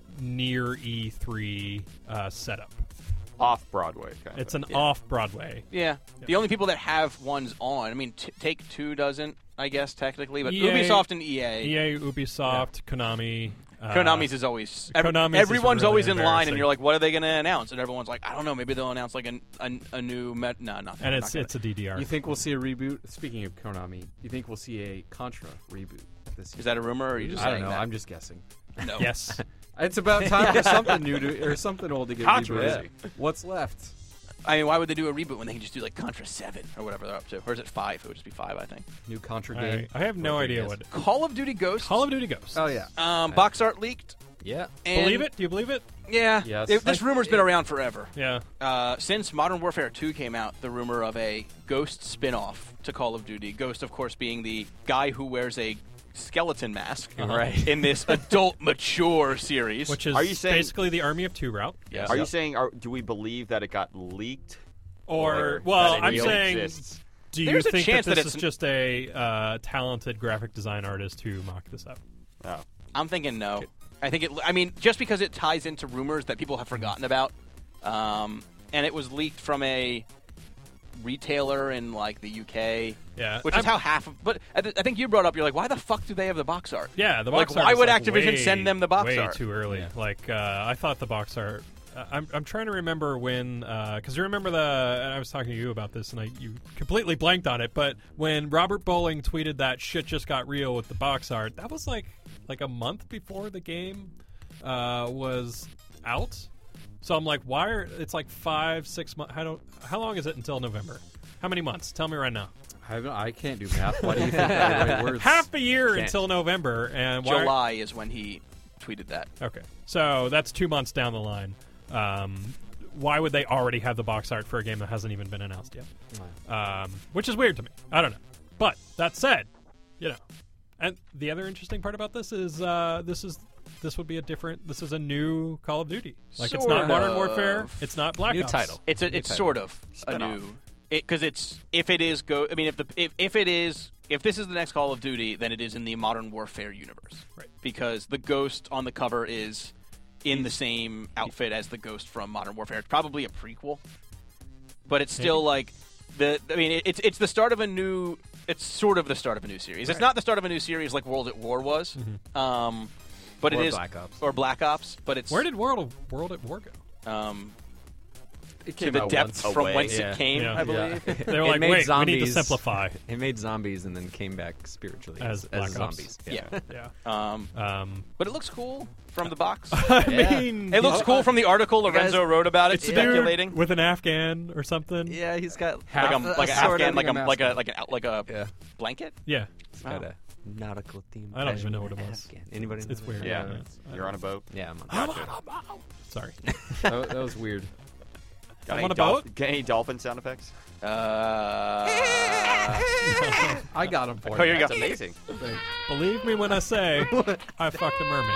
near E three uh, setup. Off Broadway, kind It's of. an off Broadway. yeah. The only people that have ones on, I mean, t- Take Two doesn't, I guess technically, but E A Ubisoft and E A. E A, Ubisoft, Konami. Uh, Konami's is always ev- Konami's is everyone's really always in line, embarrassing. and you're like, "What are they going to announce?" And everyone's like, "I don't know. Maybe they'll announce like an, a, a new met." No, nothing. and They're it's not it's a D D R. You think we'll see a reboot? Speaking of Konami, you think we'll see a Contra reboot this gonna- year? Is that a rumor, or are you just I don't saying know. that? I'm just guessing. no. Yes. It's about time for something new to or something old to get Controversy. rebooted. What's left? I mean, why would they do a reboot when they can just do like Contra Seven or whatever they're up to? Or is it five? It would just be five, I think. New Contra I, game. I have no Whatever idea it what is. Call of Duty Ghosts. Call of Duty Ghosts. Oh yeah. um, box art leaked. Yeah. And Believe it? Do you believe it? Yeah. Yes. It- this I- rumor's been around forever. Yeah. Uh, since Modern Warfare two came out, the rumor of a Ghost spin-off to Call of Duty. Ghost, of course, being the guy who wears a skeleton mask Uh-huh. Right. in this adult mature series. Which is Are you saying- basically the Army of Two route. Yes. Are you saying? Are, do we believe that it got leaked? Or, well, that it I'm really saying, exists? do you There's a think chance that that this is it's- just a uh, talented graphic design artist who mocked this up? Oh. I'm thinking no. I think it. I mean, just because it ties into rumors that people have forgotten about, um, and it was leaked from a retailer in like the U K, Yeah. which I'm- is how half. of... But I, th- I think you brought up. You're like, why the fuck do they have the box art? Yeah, the Like, box art why is, would like, Activision way, send them the box way art? too early. Like, uh, I thought the box art. Uh, I'm I'm trying to remember when, because you remember the. And I was talking to you about this, and I you completely blanked on it. But when Robert Bowling tweeted that shit just got real with the box art, that was like like a month before the game uh, was out. So I'm like, why are it's like five, six months? How don't how long is it until November? How many months? Tell me right now. I, I can't do math. Why do you think that the right words? Half a year Can't. until November, and why? July is when he tweeted that. Okay, so that's two months down the line. Um, why would they already have the box art for a game that hasn't even been announced yet? Um, which is weird to me. I don't know. But that said, you know, and the other interesting part about this is uh, this is this would be a different. This is a new Call of Duty. Like it's not Sort Modern of. Warfare. It's not Black New Ops. title. It's a, New it's title. sort of a Spin-off. new because it's if it is go. I mean, if the if, if it is if this is the next Call of Duty, then it is in the Modern Warfare universe, Right. Because the Ghost on the cover is in the same outfit as the Ghost from Modern Warfare. It's probably a prequel, but it's still like the. I mean, it, it's it's the start of a new. It's sort of the start of a new series. It's not the start of a new series like World at War was, um, but Or it is Black Ops. or Black Ops. But it's Where did World of World at War go? um, It to came the out depths once. from Away. whence Yeah. it came, Yeah. I believe. They were It like, made wait, we need to zombies. simplify. It made zombies and then came back spiritually As as, Black as Ops. zombies. Yeah. Yeah. Um, Um, but it looks cool from the box. I Yeah. mean, It looks he's- cool from the article guys- Lorenzo wrote about it, It's a dude speculating. with an Afghan or something. Yeah, he's got Like a, half like a sort Afghan, of- like a a like a mascot. like a like a yeah, blanket. Yeah, he's got Oh. a nautical theme. I don't even know what it was. Afghan. Anybody? It's know? weird. Yeah, I you're on a boat. Yeah, I'm on. Sorry. that, that was weird. Got I'm any on a dol- boat? Got any dolphin sound effects? Uh, I got him for Oh, here you That's go. amazing. Believe me when I say I fucked a mermaid.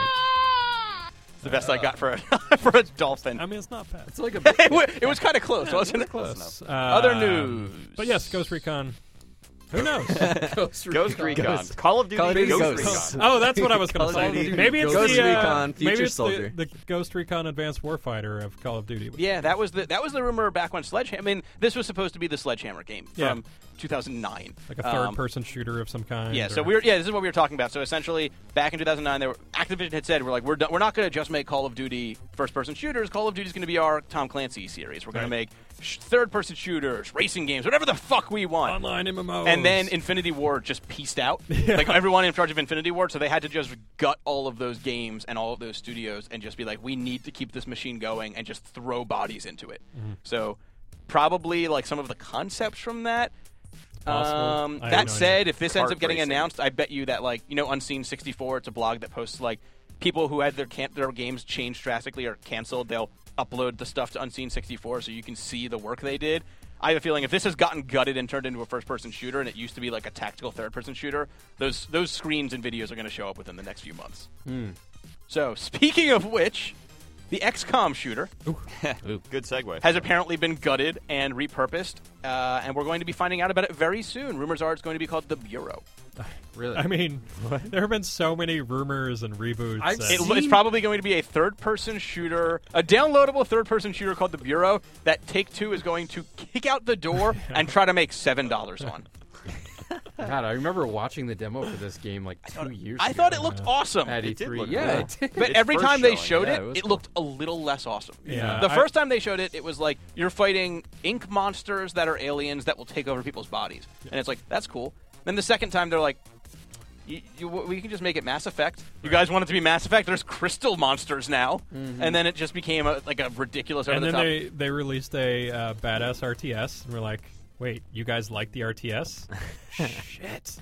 it's the best I got for a for a dolphin. I mean, it's not bad. It's like a it wa- it was kind of close, wasn't it? Close. Uh, Other news. But yes, Ghost Recon. Who knows? Ghost Ghost Recon. Recon. Ghost. Call of Duty, Call of Duty Ghost, Ghosts. Recon. Oh, that's what I was going to Call of say. Duty Maybe it's Ghost the uh, Recon Future maybe it's Soldier. The, the Ghost Recon Advanced Warfighter of Call of Duty. Yeah, that was the that was the rumor back when Sledgehammer. I mean, this was supposed to be the Sledgehammer game Yeah. from two thousand nine, Like a Um, third-person shooter of some kind. Yeah, so or- we were yeah, this is what we were talking about. So essentially, back in two thousand nine, they were, Activision had said we're like we're do- we're not going to just make Call of Duty first-person shooters. Call of Duty is going to be our Tom Clancy series. We're going Right. to make sh- third-person shooters, racing games, whatever the fuck we want. online M M Os. And then Infinity Ward just pieced out. Like everyone in charge of Infinity Ward, so they had to just gut all of those games and all of those studios and just be like, we need to keep this machine going and just throw bodies into it. Mm-hmm. So probably like some of the concepts from that. Possible. Um, I have that no said, idea. if this ends Kart up getting racing. announced, I bet you that like you know Unseen sixty-four, it's a blog that posts like people who had their can- their games changed drastically or canceled. They'll upload the stuff to Unseen sixty-four so you can see the work they did. I have a feeling if this has gotten gutted and turned into a first-person shooter, and it used to be like a tactical third-person shooter, those those screens and videos are going to show up within the next few months. So, speaking of which, the X COM shooter Good segue. has apparently been gutted and repurposed, uh, and we're going to be finding out about it very soon. Rumors are it's going to be called The Bureau. Really? I mean, there have been so many rumors and reboots. I've and- It, seen- it's probably going to be a third-person shooter, a downloadable third-person shooter called The Bureau that Take-Two is going to kick out the door and try to make seven dollars on. God, I remember watching the demo for this game like two years I ago. thought it looked awesome. at E It did three. look Yeah, cool. it did. But Its every first time they showing, showed yeah, it, it was it cool. looked a little less awesome. Yeah, The I- first time they showed it, it was like you're fighting ink monsters that are aliens that will take over people's bodies, and it's like that's cool. Then the second time they're like, you, you, we can just make it Mass Effect. You guys want it to be Mass Effect? There's crystal monsters now, and then it just became a, like a ridiculous over and the then top. they, they released a uh, badass R T S, and we're like, wait, you guys like the R T S? Shit.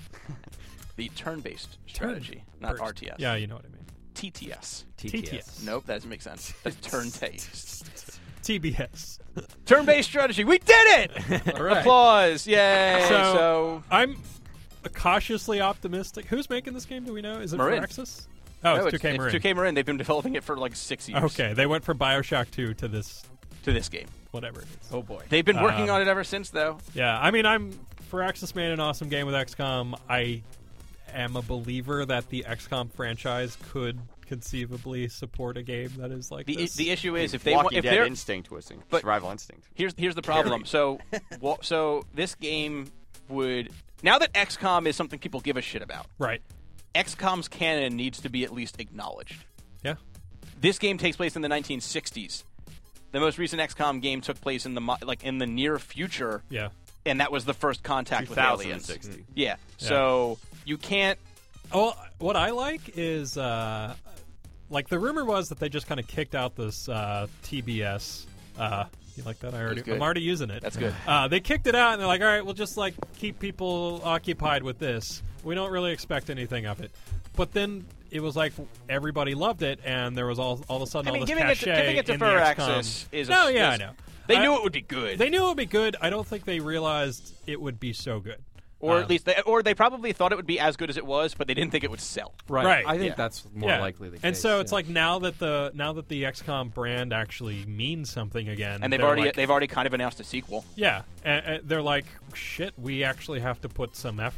The turn-based strategy, not Burst. R T S. Yeah, you know what I mean. T T S. T T T T S. S. Nope, that doesn't make sense. That's turn-based. T B S. Turn-based strategy. We did it! All right. Applause! Yay! So, so I'm cautiously optimistic. Who's making this game? Do we know? Is it Marin. Firaxis? Oh, No, it's two K it's Marin. two K Marin. They've been developing it for like six years. Okay, they went from Bioshock two to this, To this game. whatever it is. Oh boy. They've been working Um, on it ever since, though. Yeah, I mean, I'm Firaxis made an awesome game with X COM. I am a believer that the X COM franchise could conceivably support a game that is like The, this. the issue is if they want, Walking if Dead they're instinct twisting, But- survival instinct. here's here's the problem. So, well, so this game would now that X COM is something people give a shit about. right. X COM's canon needs to be at least acknowledged. Yeah. This game takes place in the nineteen sixties. The most recent X COM game took place in the mo- like in the near future, Yeah. and that was the first contact with aliens. twenty sixty. Yeah. So you can't. Oh, what I like is, uh, like, the rumor was that they just kind of kicked out this uh, T B S. Uh, you like that? I already, good. I'm already using it. That's good. Uh, they kicked it out, and they're like, all right, we'll just, like, keep people occupied with this. We don't really expect anything of it. But then it was like everybody loved it, and there was all all of a sudden I mean, all this giving it to, cachet giving it to in the X COM. Firaxis is. A, No, yeah, I is- know. They I- knew it would be good. They knew it would be good. I don't think they realized it would be so good. Or Um, at least, they, or they probably thought it would be as good as it was, but they didn't think it would sell. Right. Right, I think yeah. that's more yeah. likely the case. And so it's yeah. like now that the now that the X COM brand actually means something again, And they've they're already like, they've already kind of announced a sequel. yeah, and, and they're like, shit, we actually have to put some effort. Like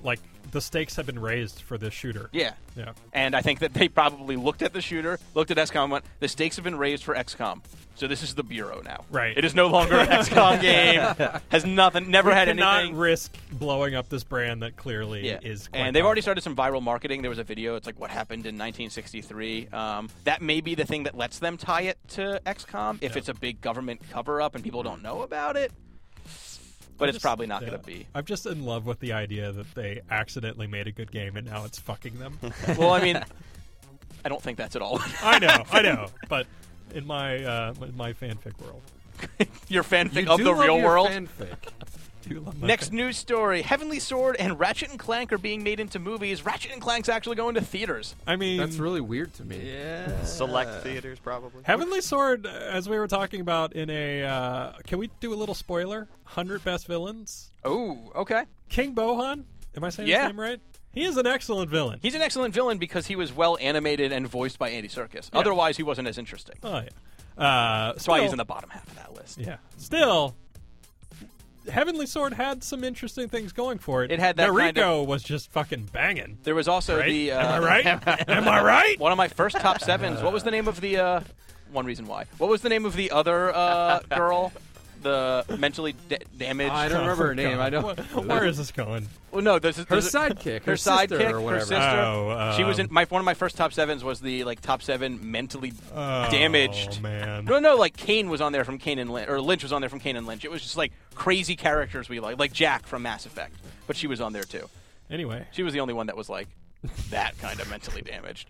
the stakes have been raised for this shooter. Yeah. Yeah. And I think that they probably looked at the shooter, looked at X COM, and went, the stakes have been raised for X COM. So this is the Bureau now. Right. It is no longer an X COM game. Has nothing, never We had cannot anything. risk blowing up this brand that clearly Yeah. is quite And they've already powerful. started some viral marketing. There was a video. It's like what happened in nineteen sixty-three. Um, that may be the thing that lets them tie it to X COM if Yeah. it's a big government cover-up and people don't know about it. But I'm it's just- probably not yeah. going to be. I'm just in love with the idea that they accidentally made a good game and now it's fucking them. Well, I mean, I don't think that's at all. I know, I know, but in my uh, in my fanfic world, Your fanfic You of do the love real your world. fanfic. I do love my Next fan- news story: Heavenly Sword and Ratchet and Clank are being made into movies. Ratchet and Clank's actually going to theaters. I mean, That's really weird to me. Yeah. Select theaters, probably. Heavenly Sword, uh, as we were talking about in a. Uh, can we do a little spoiler? one hundred best villains. Oh, okay. King Bohan. Am I saying Yeah. his name right? He is an excellent villain. He's an excellent villain because he was well animated and voiced by Andy Serkis. Yeah. Otherwise, he wasn't as interesting. Oh yeah. Uh, That's why he's still- in the bottom half of that list. Yeah. Still, Heavenly Sword had some interesting things going for it. It had that Noriko kind was just fucking banging. There was also Right? the. Uh, Am I right? Am I right? One of my first top sevens. What was the name of the? Uh, one reason why. What was the name of the other uh, girl? The mentally da- damaged. I don't remember her name. I don't. What- Where is this going? Well, no, this is Her there's a- sidekick, her, her sister sidekick, or her whatever. sister. Oh, she was in um, my one of my first top sevens was the like top seven mentally Oh, damaged. man. No, no, like Kane was on there from Kane and Lynch, or Lynch was on there from Kane and Lynch. It was just like crazy characters we like, like Jack from Mass Effect, but she was on there too. Anyway. She was the only one that was like that kind of mentally damaged.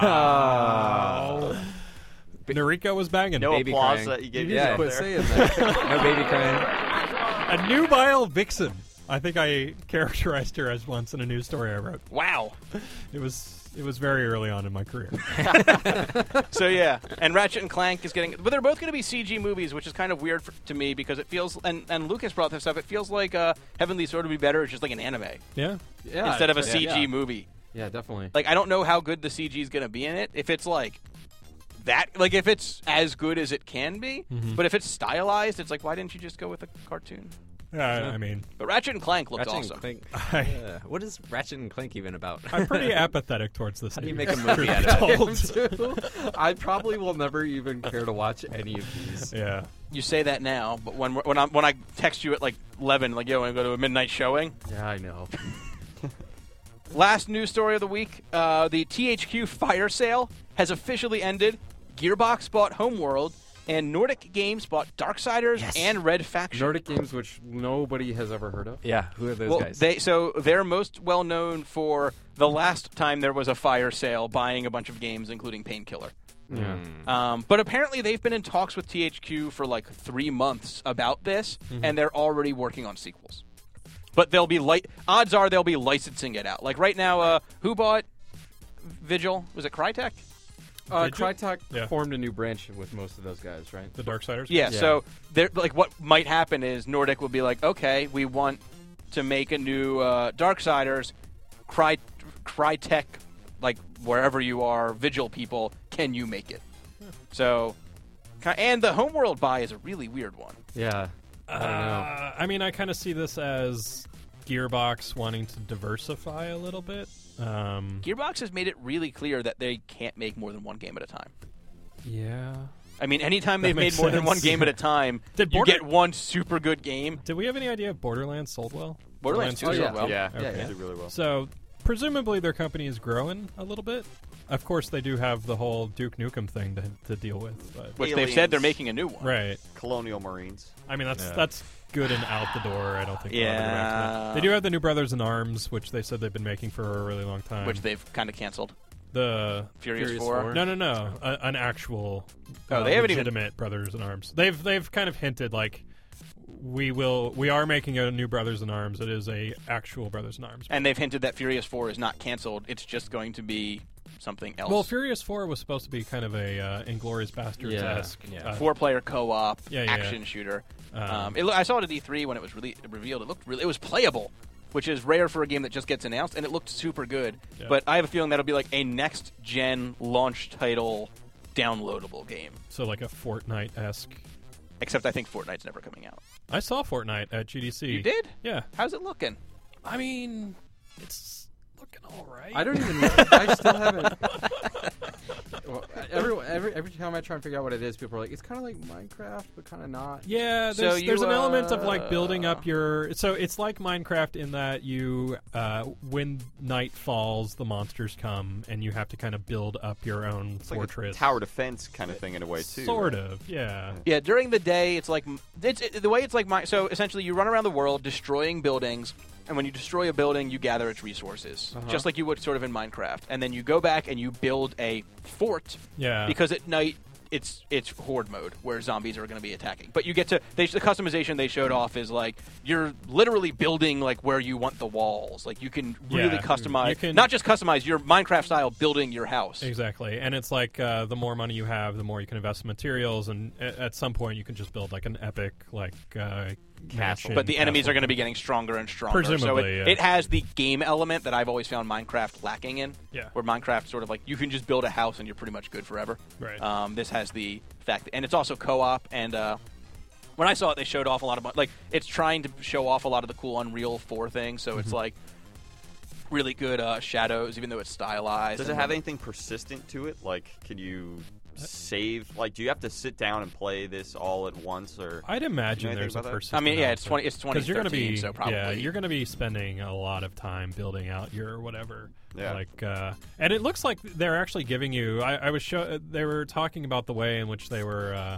Wow. Noriko was banging. No Baby applause crying. that you gave Yeah. yourself Quit there. saying that. No baby crying. A nubile vixen. I think I characterized her as once in a news story I wrote. Wow. It was it was very early on in my career. So yeah, and Ratchet and Clank is getting, but they're both going to be C G movies, which is kind of weird for, to me because it feels, and, and Lucas brought this up. It feels like uh, Heavenly Sword would be better. It's just like an anime Yeah. Yeah, instead of a yeah, C G yeah. movie. Yeah, definitely. Like I don't know how good the C G is going to be in it. If it's like that, like if it's as good as it can be, Mm-hmm. but if it's stylized, it's like why didn't you just go with a cartoon? Yeah, I mean, But Ratchet and Clank looks Ratchet awesome. and Clank. I, Yeah. What is Ratchet and Clank even about? I'm pretty apathetic towards this. How do you news, make a movie truth out be of it? told. I probably will never even care to watch any of these. Yeah. You say that now, but when when I when I text you at like eleven, like yo, want to go to a midnight showing? Yeah, I know. Last news story of the week: uh, the T H Q fire sale has officially ended. Gearbox bought Homeworld, and Nordic Games bought Darksiders and Red Faction. Nordic Games, which nobody has ever heard of. Yeah, who are those well, guys? they so they're most well known for the last time there was a fire sale, buying a bunch of games, including Painkiller. Yeah. Um, but apparently they've been in talks with T H Q for like three months about this, and they're already working on sequels. But they'll be li- odds are they'll be licensing it out. Like right now, uh, who bought Vigil? Was it Crytek? Uh, Did you? Crytek Yeah. formed a new branch with most of those guys, right? The Darksiders? Yeah, Yeah. so they're like what might happen is Nordic will be like, okay, we want to make a new uh, Darksiders. Cry, Crytek, like wherever you are, Vigil people, can you make it? So, ki- and the Homeworld buy is a really weird one. Yeah. I don't know. Uh, I mean, I kind of see this as Gearbox wanting to diversify a little bit. Um, Gearbox has made it really clear that they can't make more than one game at a time. yeah. I mean, anytime That they've made makes more than one sense. game at a time, Did you Border- get one super good game. Did we have any idea if Borderlands sold well? Borderlands two Oh, sold yeah. well. Yeah, Okay. they did really well. So, presumably their company is growing a little bit. Of course, they do have the whole Duke Nukem thing to, to deal with. But Which they've said they're Aliens. making a new one. right. Colonial Marines. I mean, that's Yeah. that's good and out the door. I don't think they'll ever go back to Yeah. that. They do have the new Brothers in Arms, which they said they've been making for a really long time. Which they've kind of canceled. the Furious, Furious four. four. no, no, no, a, an actual Oh, uh, they haven't even- legitimate Brothers in Arms. They've they've kind of hinted like we will we are making a new Brothers in Arms. It is a actual Brothers in Arms. And they've hinted that Furious four is not canceled. It's just going to be something else. Well, Furious Four was supposed to be kind of a uh, Inglorious Bastards esque. Yeah. Uh, four-player co-op Yeah, yeah, action yeah. shooter. Um, Um, it, lo- I saw it at E three when it was really revealed. It looked really, it was playable, which is rare for a game that just gets announced, and it looked super good. Yeah. But I have a feeling that'll be like a next-gen launch title downloadable game. so like a Fortnite esque. Except I think Fortnite's never coming out. I saw Fortnite at G D C. You did? Yeah. How's it looking? I mean, It's looking all right. I don't even. I still haven't. Well, every, every every time I try and figure out what it is, people are like, "It's kind of like Minecraft, but kind of not." Yeah, So there's, you, there's an element of uh, like building up your. So it's like Minecraft in that you, uh, when night falls, the monsters come, and you have to kind of build up your own It's like fortress. a tower defense kind of thing in a way too. Sort right? of, yeah. Yeah, during the day, it's like it's it, the way it's like my. So essentially, you run around the world destroying buildings, and when you destroy a building, you gather its resources, Uh-huh. just like you would sort of in Minecraft. And then you go back and you build a fort Yeah. because at night it's it's horde mode where zombies are going to be attacking. But you get to they, the customization they showed off is like you're literally building like where you want the walls. Like you can really Yeah. customize, You can- not just customize your Minecraft style building your house. Exactly, and it's like uh, the more money you have, the more you can invest in materials, and a- at some point you can just build like an epic like uh, mansion, But the enemies castle. are going to be getting stronger and stronger. so Presumably, it, yeah. it has the game element that I've always found Minecraft lacking in. Yeah. Where Minecraft sort of like you can just build a house and you're pretty much good forever. Right. Um, this has the fact, and it's also co-op. And uh, when I saw it, they showed off a lot of like it's trying to show off a lot of the cool Unreal four things. So Mm-hmm. it's like really good uh, shadows, even though it's stylized. Does it and have then- anything persistent to it? Like, can you save? Like, do you have to sit down and play this all at once, or? I'd imagine You know anything there's a about that? person. I mean, yeah, it's twenty. It's twenty Because you're going to thirteen, be, so probably. yeah, you're going to be spending a lot of time building out your whatever. Yeah. Like, uh, and it looks like they're actually giving you. I, I was show. They were talking about the way in which they were uh,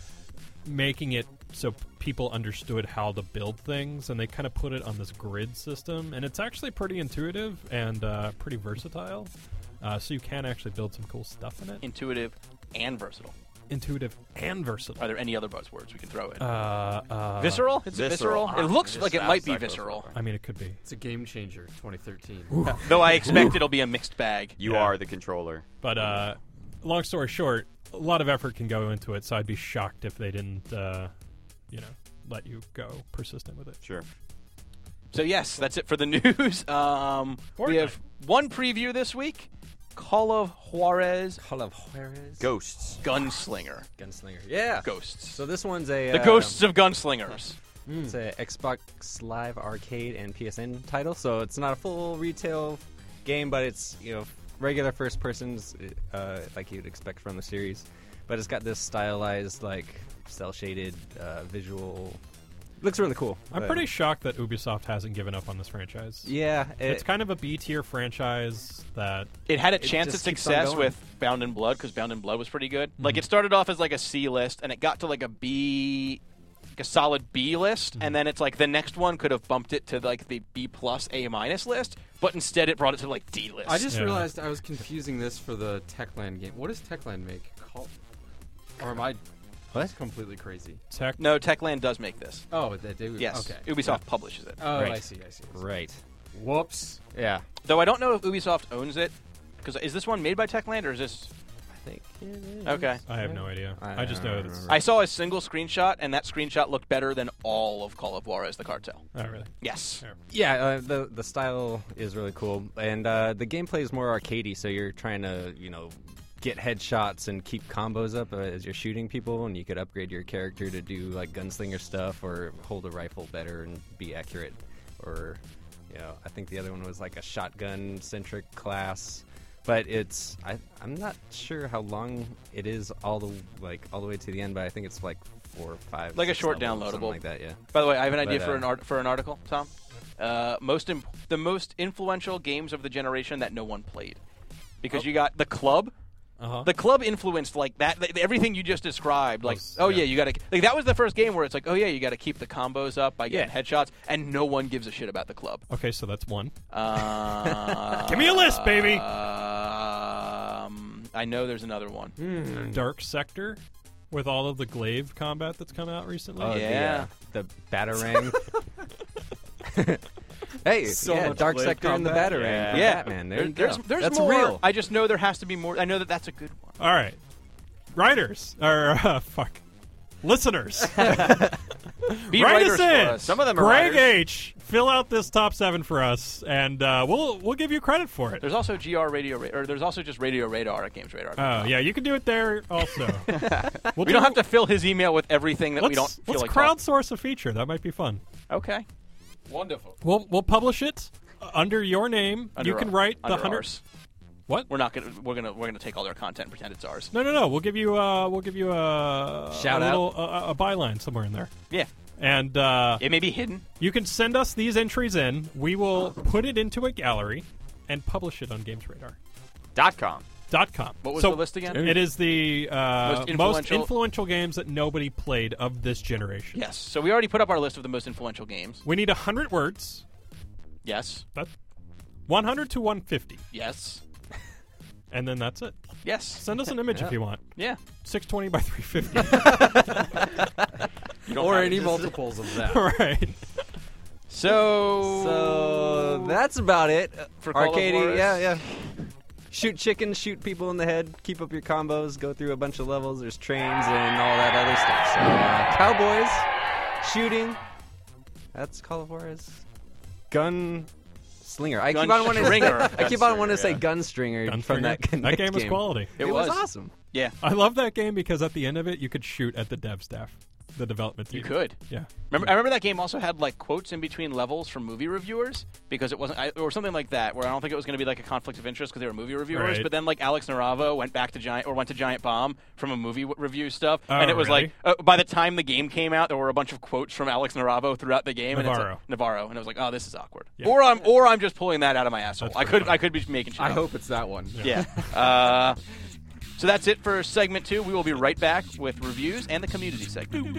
making it so people understood how to build things, and they kind of put it on this grid system, and it's actually pretty intuitive and uh, pretty versatile. Uh, so you can actually build some cool stuff in it. intuitive and versatile. Intuitive and versatile. Are there any other buzzwords we can throw in? Uh, uh, visceral? It's visceral. Visceral. It looks Just like it sounds might be like those visceral. words. I mean, it could be. It's a game changer, twenty thirteen. Though I expect it'll be a mixed bag. You Yeah. are the controller. But uh, long story short, a lot of effort can go into it, so I'd be shocked if they didn't, uh, you know, let you go persistent with it. Sure. So yes, that's it for the news. Um, we Fortnite. have one preview this week: Call of Juarez Call of Juarez. Ghosts. Gunslinger. Gunslinger. Yeah. Ghosts. So this one's a The uh, ghosts of gunslingers. It's a Xbox Live Arcade and P S N title, so it's not a full retail game, but it's you know regular first persons uh, like you'd expect from the series. But it's got this stylized, like cell shaded uh, visual. Looks really cool. I'm but- pretty shocked that Ubisoft hasn't given up on this franchise. Yeah, it, It's kind of a B tier franchise that It had a It chance at just keeps on success going. with Bound in Blood because Bound in Blood was pretty good. Mm-hmm. Like it started off as like a C list, and it got to like a B, like a solid B list, Mm-hmm. and then it's like the next one could have bumped it to like the B plus A minus list, but instead it brought it to like D list. I just Yeah. realized I was confusing this for the Techland game. What does Techland make? Call- or am I What? completely crazy? tech. no, Techland does make this. Oh, they do. Yes, Okay. Ubisoft publishes it. Oh, Right. I see. I see. I see. right. Whoops. Yeah, Though I don't know if Ubisoft owns it, because is this one made by Techland or is this? I think it is. Okay. I have no idea. I- I, just I know don't it's. remember. I saw a single screenshot, and that screenshot looked better than all of Call of Juarez: The Cartel. Oh, really? Yes. Fair. Yeah, uh, the the style is really cool, and uh, the gameplay is more arcadey. So you're trying to, you know, get headshots and keep combos up uh, as you're shooting people, and you could upgrade your character to do like gunslinger stuff or hold a rifle better and be accurate. Or, you know, I think the other one was like a shotgun centric class. But it's I I'm not sure how long it is all the like all the way to the end, but I think it's like four or five. Like a six short levels, something downloadable. like that. Yeah. By the way, I have an idea But, for uh, an art for an article, Tom. Uh, most imp- the most influential games of the generation that no one played, because Oh. you got the club. Uh-huh. The club influenced like that. Th- everything you just described, like, Was- oh yeah. yeah, you got to like that was the first game where it's like, oh yeah, you got to keep the combos up by getting Yeah. headshots, and no one gives a shit about the club. Okay, so that's one. Uh, Give me a list, baby. Um, I know there's another one. Hmm. Dark Sector, with all of the glaive combat that's come out recently. Oh, Yeah. the, uh, the Batarang. hey, So yeah, much Dark blade Sector and the combat. Batarang. Yeah. from Yeah, Batman. There There- you go. there's there's That's more. real. I just know there has to be more. I know that that's a good one. All right, writers or uh, fuck, listeners. Be Write writers us for in. us. Some of them are Greg writers. H, fill out this top seven for us, and uh, we'll we'll give you credit for it. There's also G R Radio, Ra- or there's also just Radio Radar at Games Radar. Oh yeah, you can do it there also. We'll we don't have to fill his email with everything that Let's, we don't feel let's like talking. crowdsource a feature. That might be fun. Okay. Wonderful. We'll we'll publish it under your name, Under you can our- write the under hundred. ours. What? We're not gonna. We're gonna. We're gonna take all their content and pretend it's ours. No, no, no. We'll give you. Uh, we'll give you a Shout a out. little uh, a byline somewhere in there, Yeah, and uh, it may be hidden. you can send us these entries in. We will put it into a gallery and publish it on GamesRadar Dot com. dot com. What was so the list again? It is the uh, Most most, influential- influential games that nobody played of this generation. Yes. So we already put up our list of the most influential games. We need a hundred words. Yes. That one hundred to one fifty, Yes. and then that's it. Yes. Send us an image if you want. Yeah. six twenty by three fifty. You don't Or have any it. multiples of that. Right. So. So that's about it. For Call of Arcady, Juarez? yeah, yeah. Shoot chickens, shoot people in the head, keep up your combos, go through a bunch of levels. There's trains and all that other stuff. So, uh, cowboys, shooting. That's Call of Juarez. Gun slinger. I keep on wanting to say, Gunstringer. I keep on wanting to say Yeah. gunstringer Gunstringer. from that. That game was quality. It It, was. was. awesome. Yeah. I love that game because at the end of it, you could shoot at the dev staff, the development team. You could. Yeah. Remember, I remember that game also had like quotes in between levels from movie reviewers because it wasn't, I, or something like that, where I don't think it was going to be like a conflict of interest because they were movie reviewers. Right. But then like Alex Naravo went back to Giant or went to Giant Bomb from a movie w- review stuff, Oh, and it was really? like uh, by the time the game came out, there were a bunch of quotes from Alex Naravo throughout the game. And Navarro. it's like, Navarro, and I was like, oh, this is awkward. Yeah. Or I'm or I'm just pulling that out of my asshole. That's I pretty could funny. I could be making shit I up. hope it's that one. Yeah. uh, so that's it for segment two. We will be right back with reviews and the community segment.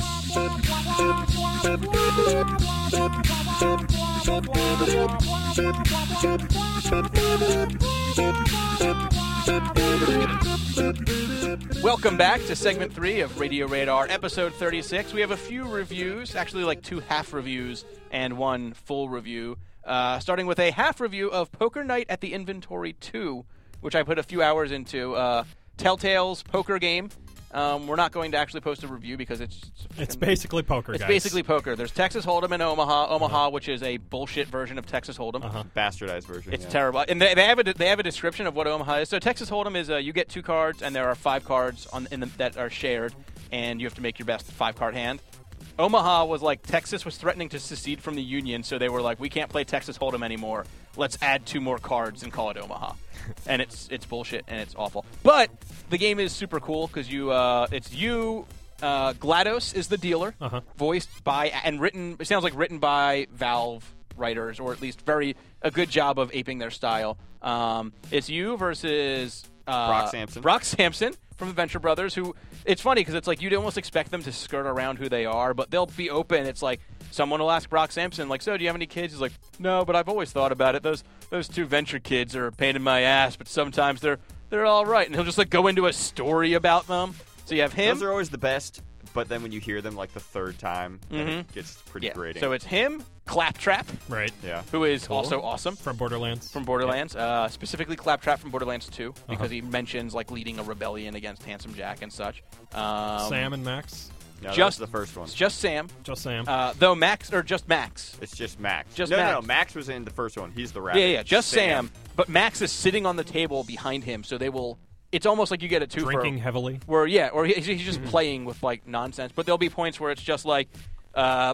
Welcome back to segment three of Radio Radar, episode thirty-six. We have a few reviews, actually like two half reviews and one full review. Uh, starting with a half review of Poker Night at the Inventory two, which I put a few hours into. Uh, Telltale's poker game. Um, we're not going to actually post a review because it's It's basically poker, it's guys. basically poker. There's Texas Hold'em in Omaha, Omaha, which is a bullshit version of Texas Hold'em. Uh-huh. Bastardized version. It's yeah. terrible, and they, they have a they have a description of what Omaha is. So Texas Hold'em is uh, you get two cards, and there are five cards on in the, that are shared, and you have to make your best five card hand. Omaha was like Texas was threatening to secede from the Union, so they were like, we can't play Texas Hold'em anymore. Let's add two more cards and call it Omaha. And it's it's bullshit and it's awful. But the game is super cool because you uh, it's you. Uh, GLaDOS is the dealer, Uh-huh. voiced by and written. It sounds like written by Valve writers, or at least very a good job of aping their style. Um, it's you versus uh, Brock Sampson. Brock Sampson from the Venture Brothers. Who it's funny because it's like you'd almost expect them to skirt around who they are, but they'll be open. It's like someone will ask Brock Sampson, like, "So, do you have any kids?" He's like, "No, but I've always thought about it. Those those two Venture kids are a pain in my ass, but sometimes they're they're all right." And he'll just like go into a story about them. So you have him. Those are always the best, but then when you hear them like the third time, then Mhm. it gets pretty yeah. grating. So it's him, Claptrap, Right. yeah. who is Cool. also awesome. From Borderlands. From Borderlands, uh, specifically Claptrap from Borderlands two, because Uh-huh. he mentions like leading a rebellion against Handsome Jack and such. Um, Sam and Max. No, that just was the first one. It's just Sam, Just Sam. uh, though Max or just Max. It's just Max. Just no, Max. no, no. Max was in the first one. He's the rapper. Yeah, yeah, just Sam. But Max is sitting on the table behind him, so they will. It's almost like you get a two Drinking for heavily. where yeah, or he, he's just playing with like nonsense. But there'll be points where it's just like. Uh,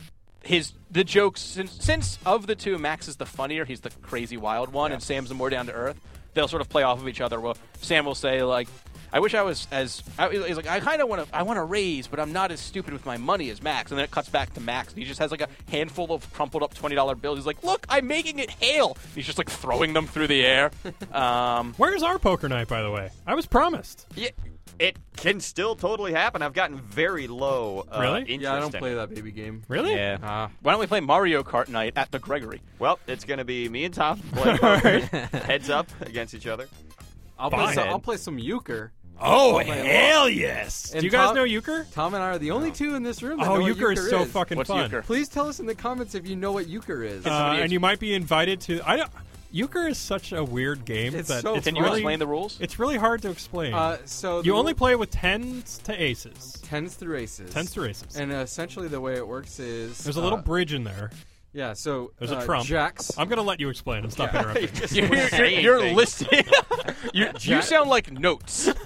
His the jokes since since of the two, Max is the funnier. He's the crazy wild one, and Sam's the more down to earth. They'll sort of play off of each other. Well, Sam will say like, "I wish I was as." I, he's like, "I kind of want to. I want to raise, but I'm not as stupid with my money as Max." And then it cuts back to Max, and he just has like a handful of crumpled up twenty dollar bills. He's like, "Look, I'm making it hail." He's just like throwing them through the air. Um, Where's our poker night, by the way? I was promised. Yeah, it can still totally happen. I've gotten very low uh, Really? interest Yeah, I don't in play it. that baby game. Really? Yeah. Ah, why don't we play Mario Kart night at the Gregory? Well, it's going to be me and Tom playing poker heads up against each other. I'll play. Fine. Some, I'll play some euchre. Oh, my hell yes! And Do you guys Tom- know euchre? Tom and I are the only two in this room that Oh, know what euchre is so is. fucking What's fun. euchre? Please tell us in the comments if you know what euchre is. Uh, somebody and ex- you might be invited to. I don't. Euchre is such a weird game It's that so it's Can you really, explain the rules? It's really hard to explain. Uh, so you the only rule- play with tens to aces. tens through aces. Tens to aces. And uh, essentially, the way it works is There's a little uh, bridge in there. yeah. So There's a uh, trump. Jacks. I'm going to let you explain and stop interrupting. Just You're, saying you're things. listening. you, you sound like notes.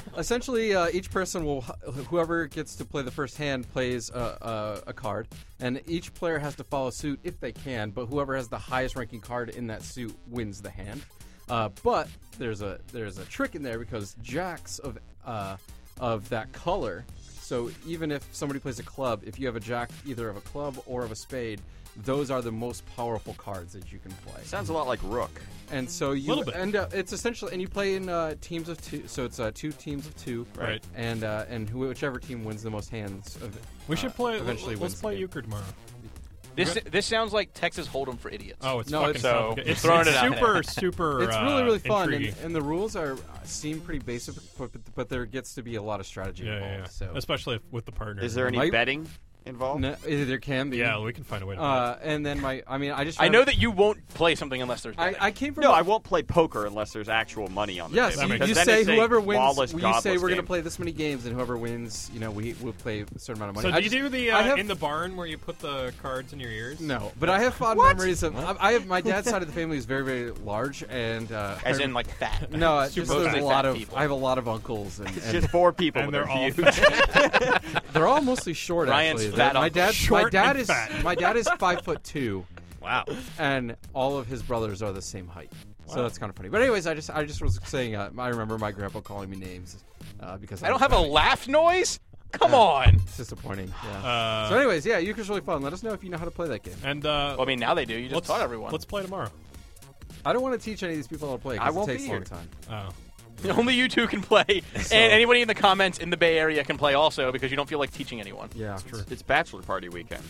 Essentially, uh, each person will, whoever gets to play the first hand plays a, a, a card, and each player has to follow suit if they can. But whoever has the highest ranking card in that suit wins the hand. Uh, but there's a there's a trick in there because jacks of uh, of that color. So even if somebody plays a club, if you have a jack either of a club or of a spade, those are the most powerful cards that you can play. Sounds a lot like Rook. And so you Little bit. end up, it's essentially, and you play in uh, teams of two, so it's uh, two teams of two. Right. And uh, and who, whichever team wins the most hands of, We uh, should play. eventually Let's wins play the game. euchre tomorrow. This this sounds like Texas Hold'em for idiots. Oh, it's No, fucking it's- So, complicated. It's, throwing it's it out super, there. super. It's uh, really, really fun, and, intriguing. and the rules are seem pretty basic, but, but there gets to be a lot of strategy Yeah, involved. yeah, yeah. So Especially if- with the partner. Is there any Might- betting involved? no, there can be. Yeah, we can find a way to. Uh, and then my, I mean, I just I know that you won't play something unless there's I, betting. I came from. No, a- I won't play poker unless there's actual money on the Yes, table. That you, makes you Because sense. then say it's a whoever wins. lawless, You say godless we're going to game. play this many games, and whoever wins, you know, we will play a certain amount of money. so I do you just- do the I uh, have- in the barn where you put the cards in your ears? No, but I have fond memories of. I, I have my dad's side of the family is very, very large, and uh, As I- in, like, fat. no, it's Super just there's fat a lot of. people. I have a lot of uncles, and, It's and just four people, And but they're all huge. they're all mostly short. Ryan's actually, fat my uncle. dad, my Short dad and is fat. my dad is five foot two, Wow. and all of his brothers are the same height. So Wow. that's kind of funny. But anyways, I just I just was saying. Uh, I remember my grandpa calling me names uh, because I don't was have a fat. laugh noise? Come on. It's disappointing. Yeah. Uh, so anyways, yeah, euchre's really fun. Let us know if you know how to play that game. and uh, Well, I mean, now they do. You just let's taught everyone. Let's play tomorrow. I don't want to teach any of these people how to play. 'cause I it won't takes be a long here. time. Oh. Only you two can play. And anybody in the comments in the Bay Area can play also because you don't feel like teaching anyone. Yeah, True. It's bachelor party weekend.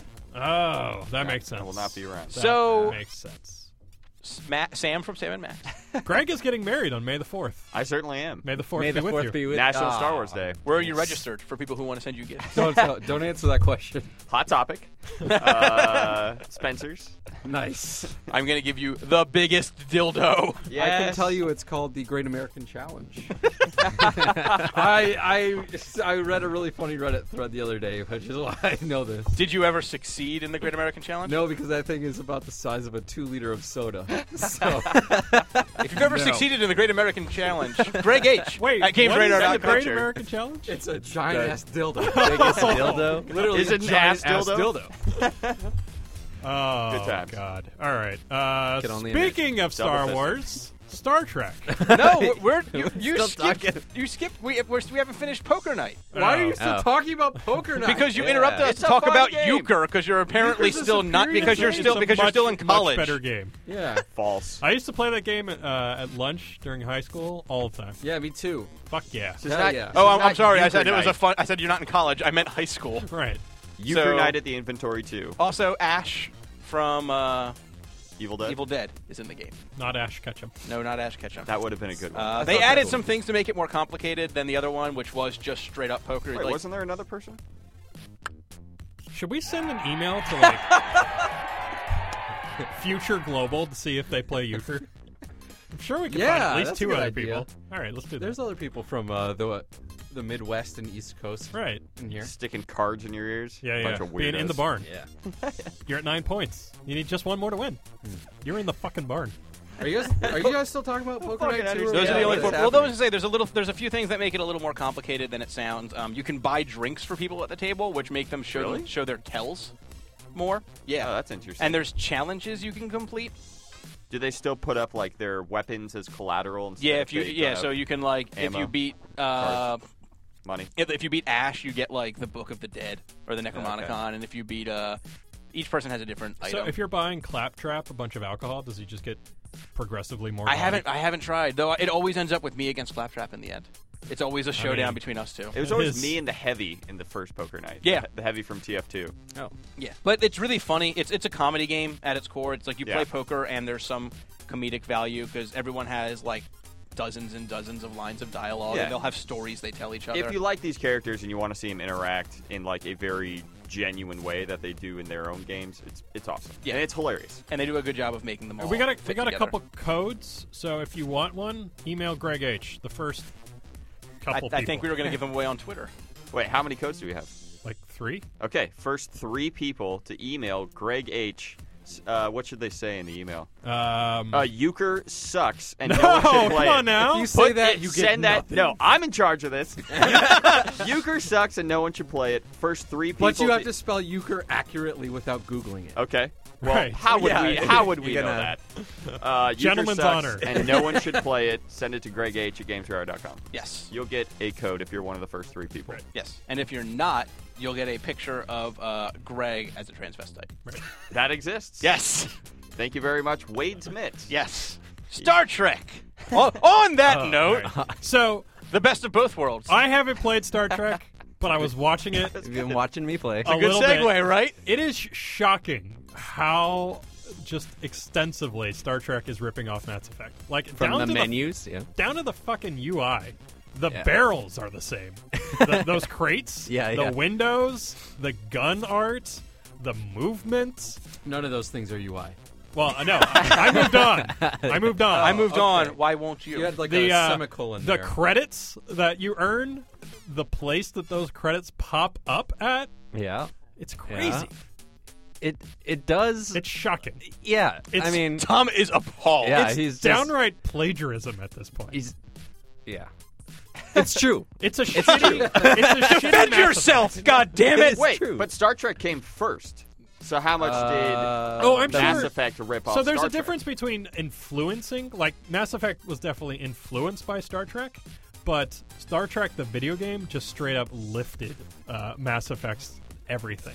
Oh, that makes sense. I will not be around. That So- makes sense. S- Matt, Sam from Sam and Max. Greg is getting married on May the fourth. I certainly am. May the fourth May be the with fourth you. be with National Star Wars Day. Where are you registered for people who want to send you gifts? don't tell, don't answer that question. Hot topic. Uh, Spencer's. Nice. I'm going to give you the biggest dildo. I can tell you it's called the Great American Challenge. I, I I read a really funny Reddit thread the other day, which is why I know this. Did you ever succeed in the Great American Challenge? No, because that thing is about the size of a two liter of soda. So If you've ever No. succeeded in the Great American Challenge, Greg H. Wait, at games what is radar the dot com. Great American Challenge? it's a giant ass dildo. Biggest dildo. Literally, Is a it an giant ass dildo? dildo. Oh, Good times. God. All right. Uh, Can only speaking of Star Double-fisted. Wars, Star Trek. No, we're, we're you, you Still skipped. talking. You skipped. We we're, we haven't finished poker night Why are you Oh. still Oh. talking about poker now? because you Yeah. interrupted us It's to a talk fun about game. euchre because you're apparently Euchre's a still not superior because you're game. still It's a because you're much, still in college. Much better game. Yeah. False. I used to play that game at, uh, at lunch during high school all the time. Yeah, me too. Fuck yeah. This is Hell not- yeah. this Oh, is I'm, I'm not sorry. I euchre said it was a night. fun. I said you're not in college. I meant high school. Right. Euchre So- night at the inventory too. Also, Ash from uh, Evil Dead. Evil Dead is in the game. Not Ash Ketchum. No, not Ash Ketchum. That would have been a good one. Uh, I they thought added that some was- things to make it more complicated than the other one, which was just straight up poker. Wait, like, wasn't there another person? Should we send an email to like Future Global to see if they play euchre? I'm sure we can Yeah, find at least that's a two good other idea. people. All right, let's do that. There's other people from uh, the the Midwest and East Coast right. in here. Sticking cards in your ears. Yeah, Bunch yeah. of Being in the weirdos. barn. Yeah. You're at nine points. You need just one more to win. You're in the fucking barn. Are you guys? Are you guys still talking about poker fucking night too? or Those Yeah, are the what only is four. Well, happening? those say there's a little. There's a few things that make it a little more complicated than it sounds. Um, you can buy drinks for people at the table, which make them show Really? show their tells more. Yeah, Oh, that's interesting. and there's challenges you can complete. Do they still put up like their weapons as collateral? Instead Yeah, of if you they yeah, put so up you can like if ammo, you beat uh, money. if, if you beat Ash, you get like the Book of the Dead or the Necromonicon, and if you beat uh, each person has a different So item. if you're buying Claptrap a bunch of alcohol, does he just get progressively more? I body? haven't I haven't tried though. It always ends up with me against Claptrap in the end. It's always a showdown mean- between us two. It was always His- me and the heavy in the first poker night. Yeah. the, the heavy from T F two. Oh. Yeah, but it's really funny. It's it's a comedy game at its core. It's like you Yeah. play poker and there's some comedic value because everyone has like dozens and dozens of lines of dialogue Yeah. and they'll have stories they tell each other. If you like these characters and you want to see them interact in like a very genuine way that they do in their own games, it's it's awesome. Yeah. and it's hilarious. and they do a good job of making them all. We got a fit we got a together. couple codes. So if you want one, email Greg H. The first I, couple. I people. think we were going to give them away on Twitter. Wait, how many codes do we have? like three. Okay, first three people to email Greg H S- Uh, what should they say in the email? Um, Uh, Euchre sucks, and no, no, one should come play on it. now. If you say Put that, it- you get send that. nothing. No, I'm in charge of this. Euchre sucks, and no one should play it. First three people. But you have to spell euchre accurately without Googling it. Okay. Well, Right. how would Yeah, we? How would we you're know gonna- that? Uh, Euchre Gentleman's sucks, honor. and no one should play it. Send it to Greg H at games for hour dot com. Yes. You'll get a code if you're one of the first three people. Yes. And if you're not, you'll get a picture of uh, Greg as a transvestite. That exists. Yes. Thank you very much, Wade Smith. Yes. Star Trek. on, on that Oh, note, all right. So the best of both worlds. I haven't played Star Trek, but I was watching it. You've been watching me play. A Good little segue, bit. right? It is sh- shocking how just extensively Star Trek is ripping off Mass Effect. Like From down the to menus, yeah. the down to the fucking U I. The Yeah. barrels are the same. the, those crates, Yeah, the yeah. windows, the gun art, the movement. None of those things are U I. Well, no, I, I moved on. I moved on. I moved okay. on. Why won't you? You had like the a uh, semicolon the there. credits that you earn, the place that those credits pop up at, Yeah. it's crazy. It it does. It's shocking. yeah. I it's- mean, Tom is appalled. Yeah, it's he's just- downright plagiarism at this point. he's. Yeah. It's true. It's a shitty. it's a shitty Defend Mass yourself, Effect. God damn it! It's Wait, true. but Star Trek came first. So how much Uh, Oh, I'm did Mass sure. Effect rip off So there's Star a Trek? difference between influencing, like Mass Effect was definitely influenced by Star Trek, but Star Trek the video game just straight up lifted uh, Mass Effect's everything.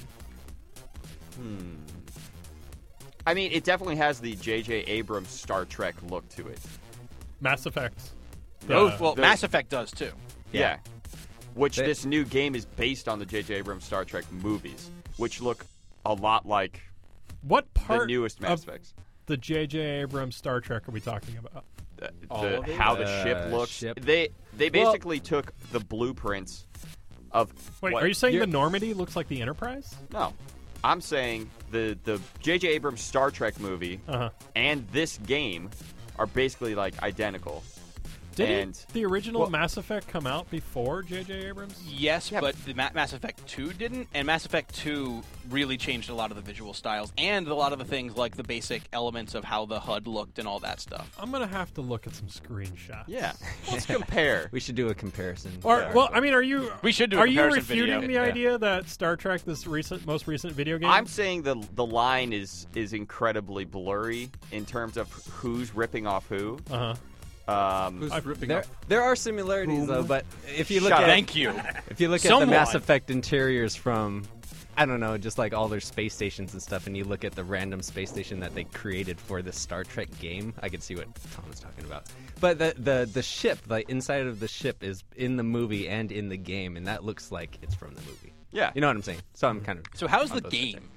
I mean, it definitely has the J J Abrams Star Trek look to it. Mass Effect. Oh, uh, well, the- Mass Effect does too. Yeah. Which They- this new game is based on the J J Abrams Star Trek movies, which look a lot like what the part newest Mass of Effects. the J J Abrams Star Trek are we talking about? The, All the- of it? how the Uh, ship looks. ship. They they Well- basically took the blueprints of. Wait, what- are you saying You're- the Normandy looks like the Enterprise? No, I'm saying the the J J Abrams Star Trek movie Uh huh. and this game are basically like identical. Didn't And- the original well- Mass Effect come out before J J Abrams? Yes, but the Ma- Mass Effect two didn't, and Mass Effect two really changed a lot of the visual styles and a lot of the things like the basic elements of how the H U D looked and all that stuff. I'm gonna have to look at some screenshots. Yeah, let's compare. we should do a comparison. Or Yeah. well, I mean, are you? We should do a Are you comparison refuting video. the Yeah. idea that Star Trek, this recent, most recent video game? I'm saying the the line is is incredibly blurry in terms of who's ripping off who. Uh huh. Um, Who's I've- ripping There, up? there are similarities though, but if you look Shut at up. Thank you. if you look at Someone. the Mass Effect interiors from, I don't know, just like all their space stations and stuff, and you look at the random space station that they created for the Star Trek game, I could see what Tom was talking about. But the the the ship, the inside of the ship, is in the movie and in the game, and that looks like it's from the movie. yeah, You know what I'm saying? So I'm kind of. So how's on the both sides game?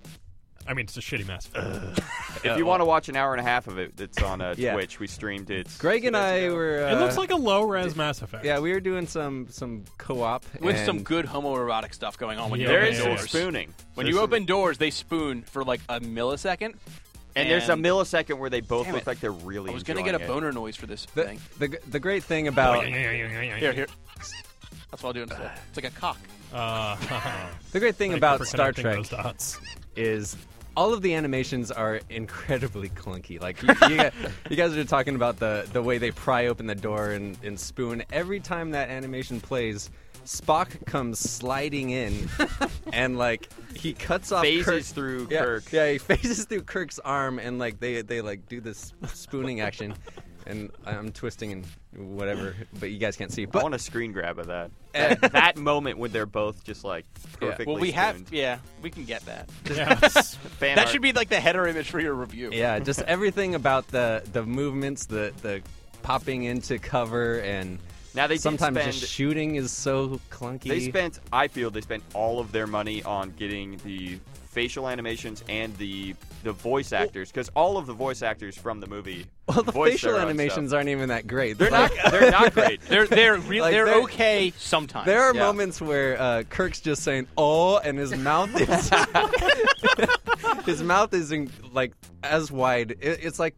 I mean, it's a shitty Mass Effect. if you want to watch an hour and a half of it, it's on uh, Yeah. Twitch. We streamed it. Greg and two days I ago. were. Uh, it looks like a low-res Mass Effect. Yeah, we were doing some some co-op With and some good homoerotic stuff going on when you Yeah, There open is yeah, some yeah. doors. spooning. When There's you some- open doors, they spoon for like a millisecond. and there's a and millisecond where they both Damn look it. like they're really. I was gonna enjoying get a it. boner noise for this The, thing. the the great thing about Here, here. That's what I'll do instead. It's like a cock. Uh, the great thing thank you about for Star connecting Trek those dots. is all of the animations are incredibly clunky. Like you, you, got- you guys are talking about the the way they pry open the door and, and spoon. Every time that animation plays, Spock comes sliding in, and like he cuts off Phases Kirk. through Yeah, Kirk. yeah, he phases through Kirk's arm, and like they they like do this spooning action, and I'm twisting and whatever, but you guys can't see. I But want a screen grab of that. Eh. that. That moment when they're both just like perfectly. Well, we have. spooned. Yeah, we can get that. Yeah, it's- Fan That art. should be like the header image for your review. yeah, just everything about the the movements, the the popping into cover, and Now they did sometimes spend, just shooting is so clunky. They spent. I feel they spent all of their money on getting the facial animations and the the voice actors because all of the voice actors from the movie. well, the voice facial their own animations stuff. aren't even that great. They're Like, not. They're not great. They're they're re- Like, they're they're- okay sometimes. There are Yeah. moments where uh, Kirk's just saying "oh" and his mouth is his mouth isn't like as wide. It, it's like the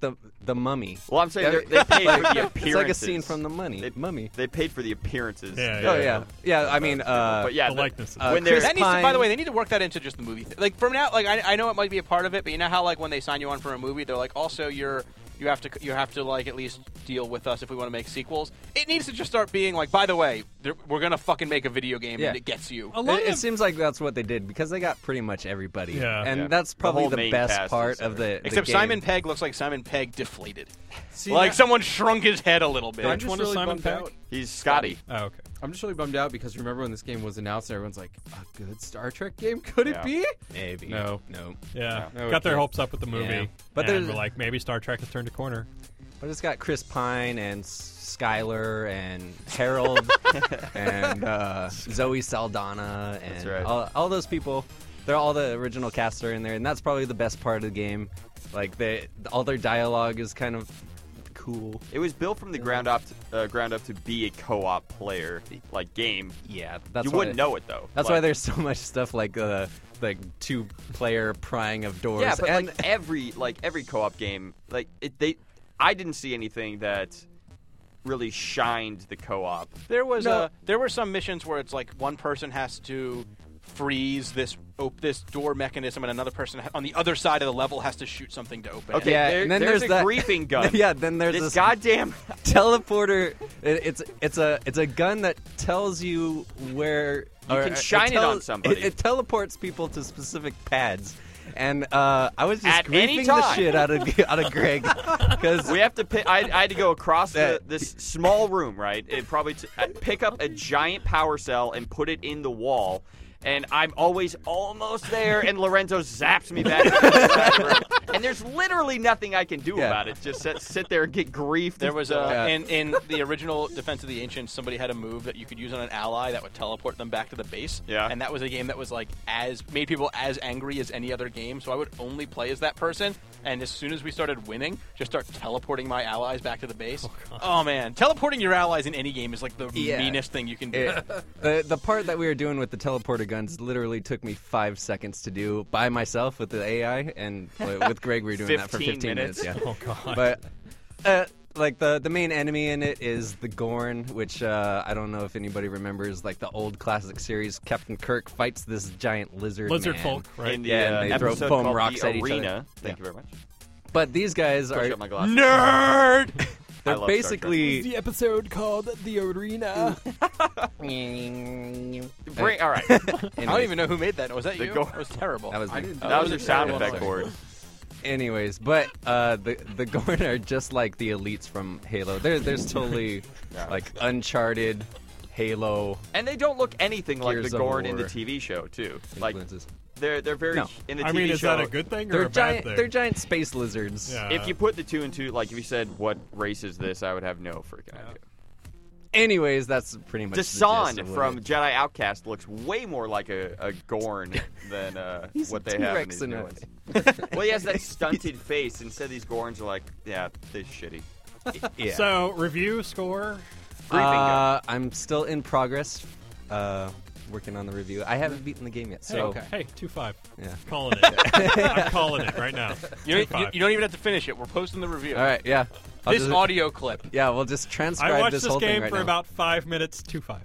the Mummy. Well, I'm saying they're- they paid for the appearances. It's like a scene from the Money. They, Mummy. They paid for the appearances. Yeah, Oh yeah, yeah. I mean, uh, But yeah, The the- likenesses. uh, when Chris they're That needs to, by Pine- the way, they need to work that into just the movie. Thing. Like from now, like I, I know it might be a part of it, but you know how like when they sign you on for a movie, they're like, also you're you have to you have to like at least deal with us if we want to make sequels. It needs to just start being like, by the way, there- we're gonna fucking make a video game Yeah. and it gets you. A lot It, it of- seems like that's what they did because they got pretty much everybody. Yeah. and Yeah. that's The probably whole the, main best cast part is of there. the. the Except game. Simon Pegg looks like Simon Pegg deflated. See, like that- someone shrunk his head a little bit. I'm Which just one is really Simon bummed Pegg? out. He's Scotty. Oh, okay. I'm just really bummed out because remember when this game was announced, everyone's like, "A good Star Trek game? Could Yeah. it be?" Maybe. No. no. Yeah, No, got their okay. hopes up with the movie, Yeah. but But there's- we're like, maybe Star Trek has turned a corner. But it's got Chris Pine and Skylar and Harold and uh, Zoe Saldana and That's right. all, all those people. They're all the original cast are in there, and that's probably the best part of the game. Like they, all their dialogue is kind of cool. It was built from the ground up, to, uh, ground up to be a co-op player like game. Yeah, that's you why, wouldn't know it though. That's Like- why there's so much stuff like uh, like two player prying of doors. Yeah, but and like every like every co-op game, like it, they, I didn't see anything that really shined the co-op. There was No. a there were some missions where it's like one person has to freeze this op- this door mechanism, and another person ha- on the other side of the level has to shoot something to open Okay, it. Yeah, there- and then there's, there's a that- griefing gun. yeah, then there's this, this goddamn. teleporter. It, it's it's a it's a gun that tells you where You or can shine it on tells- somebody. It, it teleports people to specific pads, and uh, I was just At any griefing the time. shit out of out of Greg because We have to. Pick, I, I had to go across the, That- this small room, right? And probably t- uh, pick up a giant power cell and put it in the wall. And I'm always almost there, and Lorenzo zaps me back. into the side of the room. And there's literally nothing I can do Yeah. about it. Just sit, sit there and get griefed. There was a Yeah. in, in the original Defense of the Ancients, somebody had a move that you could use on an ally that would teleport them back to the base. Yeah. And that was a game that was like as made people as angry as any other game. So I would only play as that person. And as soon as we started winning, just start teleporting my allies back to the base. Oh, man, teleporting your allies in any game is like the Yeah. meanest thing you can do. it, the the part that we were doing with the teleporter guns literally took me five seconds to do by myself with the A I, and with Greg we were doing that for fifteen fifteen minutes. minutes. Oh god. Yeah, but. Uh, like the the main enemy in it is the Gorn, which uh, I don't know if anybody remembers. Like the old classic series, Captain Kirk fights this giant lizard. Lizard man. folk, right? in the Yeah, and uh, they throw episode foam called rocks the at each other. Arena. Thank Yeah. you very much. But these guys Push are up my glasses. Nerd! I they're love Star basically the episode called The Arena. Bring, all right. I don't even know who made that. Was that The you? go- That was terrible. That was I me. didn't- That was your sound terrible. effect board. Anyways, but uh, the the Gorn are just like the elites from Halo. There, there's totally Yeah. like Uncharted, Halo And they don't look anything like Gears the of Gorn in the War T V show, too. Like influences. they're they're very No. in the I T V mean, is show. that a good thing or They're a bad giant. thing? They're giant space lizards. Yeah. If you put the two and two, like if you said what race is this, I would have no freaking Yeah. idea. Anyways, that's pretty much the gist Dasan of what from it- Jedi Outcast looks way more like a, a Gorn than uh, He's what a they have in T-Rex these in new a- ones. Well, he has that stunted face. Instead, these Gorns are like, yeah, they're shitty. Yeah. So review score. Griefing gun. Uh, I'm still in progress, uh, working on the review. I haven't beaten the game yet, Hey, so okay. hey, two five. yeah. Calling it. I'm calling it right now. You, don't- you, Two-five. you don't even have to finish it. We're posting the review. All right, yeah. I'll This just- audio clip. Yeah, we'll just transcribe I watched this this whole thing game right for now. about five minutes. Two five.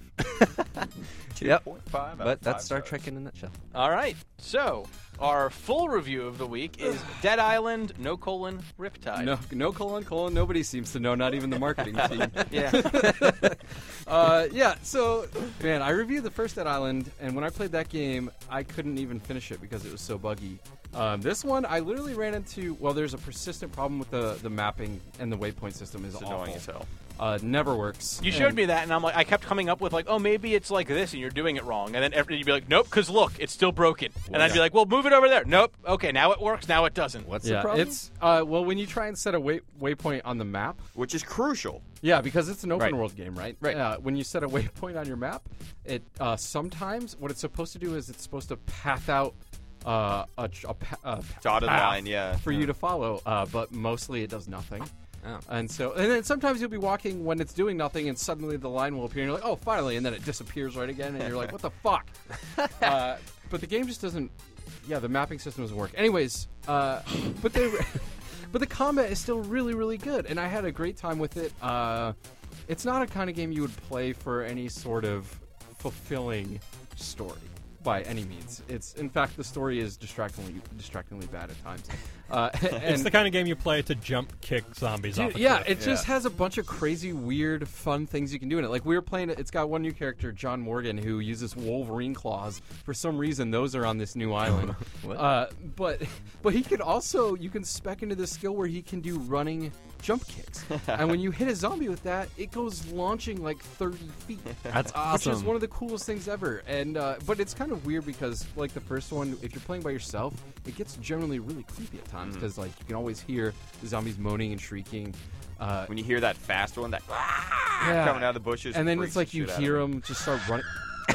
Yep. Five out But of that's five Star stars. Trek in a nutshell. All right. So our full review of the week is Dead Island, no colon, Riptide. No, no colon colon. Nobody seems to know. Not even the marketing team. Yeah. uh, yeah. So, man, I reviewed the first Dead Island, and when I played that game, I couldn't even finish it because it was so buggy. Um, this one, I literally ran into. Well, there's a persistent problem with the the mapping and the waypoint system is It's awful. annoying as hell. Uh, never works. You showed And- me that, and I'm like, I kept coming up with like, oh, maybe it's like this, and you're doing it wrong, and then every, you'd be like, nope, because look, it's still broken, and I'd be like, well, move it over there. Nope. Okay, now it works. Now it doesn't. What's Yeah, the problem? it's uh, well when you try and set a way, waypoint on the map. Which is crucial. Yeah, because it's an open Right. world game, right? Right. Uh, when you set a waypoint on your map, it uh, sometimes what it's supposed to do is it's supposed to path out uh, a, tr- a, pa- a Dotted path line, yeah. for you to follow, uh, but mostly it does nothing. Oh. And so, and then sometimes you'll be walking when it's doing nothing, and suddenly the line will appear, and you're like, oh, finally, and then it disappears right again, and you're like, what the fuck? uh, but the game just doesn't. Yeah, the mapping system doesn't work. Anyways, uh, but they. but the combat is still really, really good, and I had a great time with it. Uh, it's not a kind of game you would play for any sort of fulfilling story by any means. It's in fact the story is distractingly distractingly bad at times. Uh, and It's the kind of game you play to jump kick zombies Dude, off a yeah, cliff. it just has a bunch of crazy, weird, fun things you can do in it. Like we were playing it, it's got one new character, John Morgan, who uses Wolverine claws. For some reason, those are on this new island. What? Uh, but but he could also you can spec into this skill where he can do running jump kicks, and when you hit a zombie with that, it goes launching like thirty feet. That's Which awesome. is one of the coolest things ever. And uh, but it's kind of weird because like the first one, if you're playing by yourself, it gets generally really creepy at times because like you can always hear the zombies moaning and shrieking. Uh, When you hear that fast one, that yeah. coming out of the bushes, and then freaks it's like the you shit out hear of me. them just start running.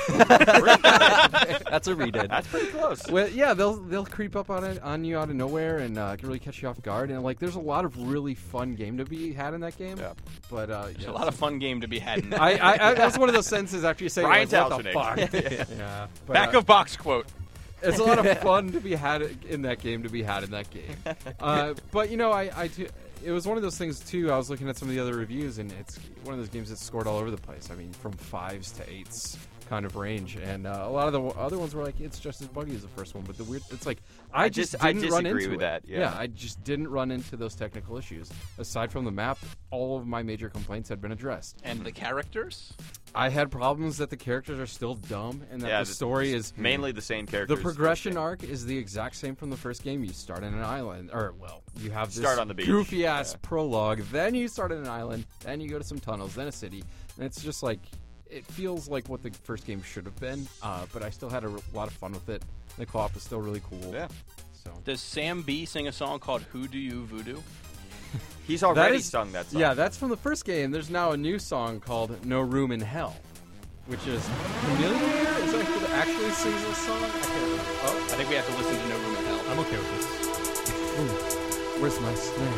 That's a redid. That's pretty close. Well, yeah, they'll they'll creep up on it on you out of nowhere and uh, can really catch you off guard. And like, there's a lot of really fun game to be had in that game. Yeah. But uh, There's yeah, a lot of fun game to be had in that. I, I, I that's one of those sentences after you say Brian like, what the Tauschnig. fuck. yeah. But, Back uh, of box quote. it's a lot of fun to be had in that game to be had in that game. Uh, but you know, I, I t- it was one of those things too. I was looking at some of the other reviews, and it's one of those games that scored all over the place. I mean, from fives to eights kind of range, and uh, a lot of the w- other ones were like it's just as buggy as the first one. But the weird, it's like I, I just dis- I didn't run disagree into with it. that, yeah. I just didn't run into those technical issues. Aside from the map, all of my major complaints had been addressed. And the characters? I had problems that the characters are still dumb, and that Yeah, the the- story is Mainly the same the characters. progression arc is the exact same from the first game. You start on an island, or well, you have this Start on the beach. goofy ass Yeah. prologue. Then you start on an island. Then you go to some tunnels. Then a city, and it's just like it feels like what the first game should have been. Uh, but I still had a r- lot of fun with it. The co-op is still really cool. Yeah. So Does Sam B sing a song called Who Do You Voodoo? He's already is- sung that song. yeah, that's from the first game. There's now a new song called "No Room in Hell," which is familiar. Is that who actually sings this song? I can't remember. Oh, I think we have to listen to No Room in Hell. I'm okay with this. ooh, where's my snare?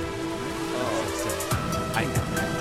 Oh, I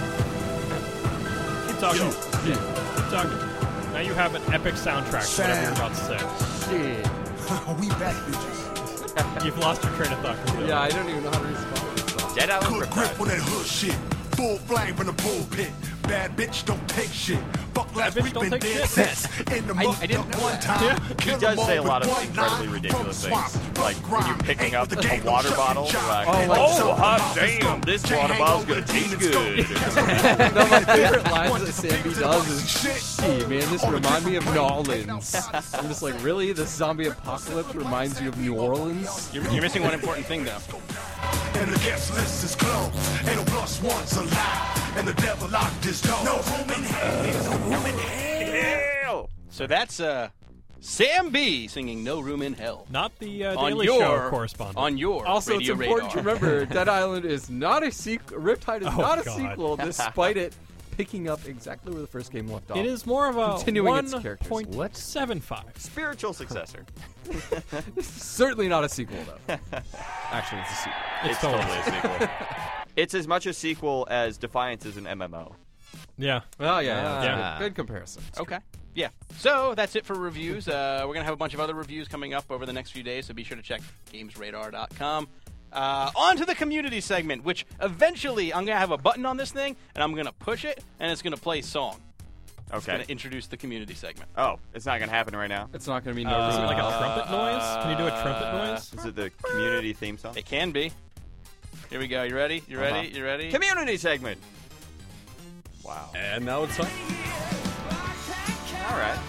Keep talking. Keep talking. Now you have an epic soundtrack to whatever you're about to say. shit. we back, bitches. You've lost your train of thought completely. Yeah, I don't even know how to respond to this song. Dead Island Good Riptide. grip on that hood shit. Full flame from the pulpit. Bad bitch don't take shit. Fuck last bitch week don't been take dead shit. since. In the I- mud I didn't duck know one that. time. Yeah. Kill He does 'em say a all lot of with one incredibly line. ridiculous From swamp, things. from Like when you're grime. picking Ain't up with the a gang, no water shut bottle, your like, jaw. Ain't oh, no oh, shut hot mouth, damn, this Chain water hang bottle's over gonna the taste demons, good. No, my favorite lines One that to Sandy beat to does the is, shit. "Gee, man, this On the remind me of trip New plane, Orleans." taking outside. I'm just like, really? The zombie apocalypse reminds you of New Orleans? You're, you're missing one important thing, though. And the guest list is closed. Ain't no plus ones allowed. And the devil locked his door. No room in hell. There's no room in hell. So that's uh, Sam B singing No Room in Hell. Not the uh, on Daily your Show correspondent. On your Also, radio it's important radar. to remember Dead Island is not a sequel. Riptide is Oh, not a God. sequel, despite it picking up exactly where the first game left off. It is more of a Continuing one its characters. point What? seven five. Spiritual successor. certainly not a sequel, though. Actually, it's a sequel. It's, It's totally. totally a sequel. It's as much a sequel as Defiance is an M M O. Yeah. Oh, yeah, Ah. yeah. Yeah. Good, good comparison. Okay. Yeah. So that's it for reviews. Uh, we're going to have a bunch of other reviews coming up over the next few days, so be sure to check games radar dot com. Uh, on to the community segment, which eventually I'm going to have a button on this thing, and I'm going to push it, and it's going to play song. It's going Okay. to introduce the community segment. Oh, it's not going to happen right now. It's not going to be no Uh, is it Room in like a Hell. trumpet noise? Can you do a trumpet noise? Is it the community theme song? It can be. Here we go. You ready? You ready? Uh-huh. You ready? Community segment. Wow. And now it's time. All right.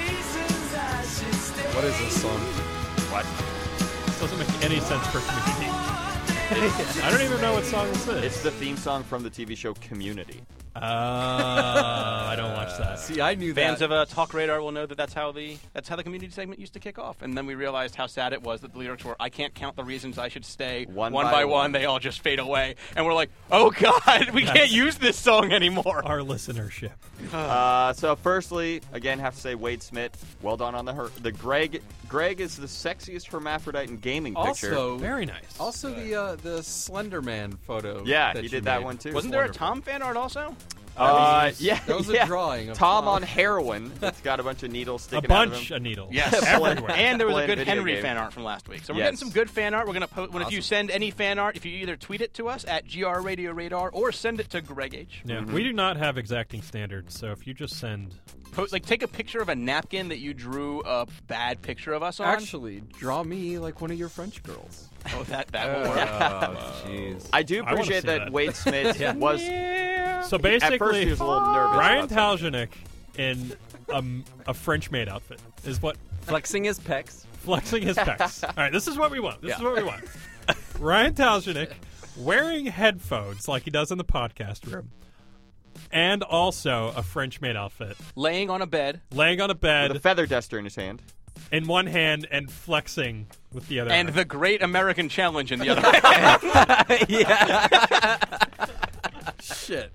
What is this song? What? This doesn't make any sense for community. I don't even know what song this is. It's the theme song from the T V show Community. Oh, I don't watch that. See, I knew Fans that. of uh, Talk Radar will know that that's how the that's how the community segment used to kick off, and then we realized how sad it was that the lyrics were, "I can't count the reasons I should stay. One by, by one, one. they all just fade away." And we're like, "Oh God, we can't use this song anymore." Our listenership. Uh, so, firstly, again, have to say Wade Smith. Well done on the her- the Greg. Greg is the sexiest hermaphrodite in gaming picture. Also, Very nice. also the uh, the Slender Man photo. Yeah, that he you did that made. one too. Wasn't there a wonderful. Tom fan art also? Uh, yeah, That was a yeah. drawing of Tom Tom. on heroin. That's got a bunch of needles A sticking out of bunch him. of needles. Yes, everywhere. and there was a Playing good video Henry game. fan art from last week. So we're Yes. getting some good fan art. We're gonna post. When if you Awesome. send any fan art, if you either tweet it to us at G R Radio Radar or send it to Greg H. Yeah, Mm-hmm. we do not have exacting standards, so if you just send, Post, like take a picture of a napkin that you drew a bad picture of us on. Actually, draw me like one of your French girls. oh, that that will work. Oh, jeez. I do I wanna appreciate see that, that. Wade Smith was. so At first, he basically, was a little nervous. Ryan about something. Taljanik in um, a French maid outfit is what Flexing his pecs. flexing his pecs. All right, this is what we want. This is Yeah. what we want. Ryan Taljanik wearing headphones like he does in the podcast room, and also a French maid outfit, Laying on a bed laying on a With bed a feather duster in his hand. in one hand and flexing with the other. and hand. the Great American Challenge in the other. hand. yeah. Shit.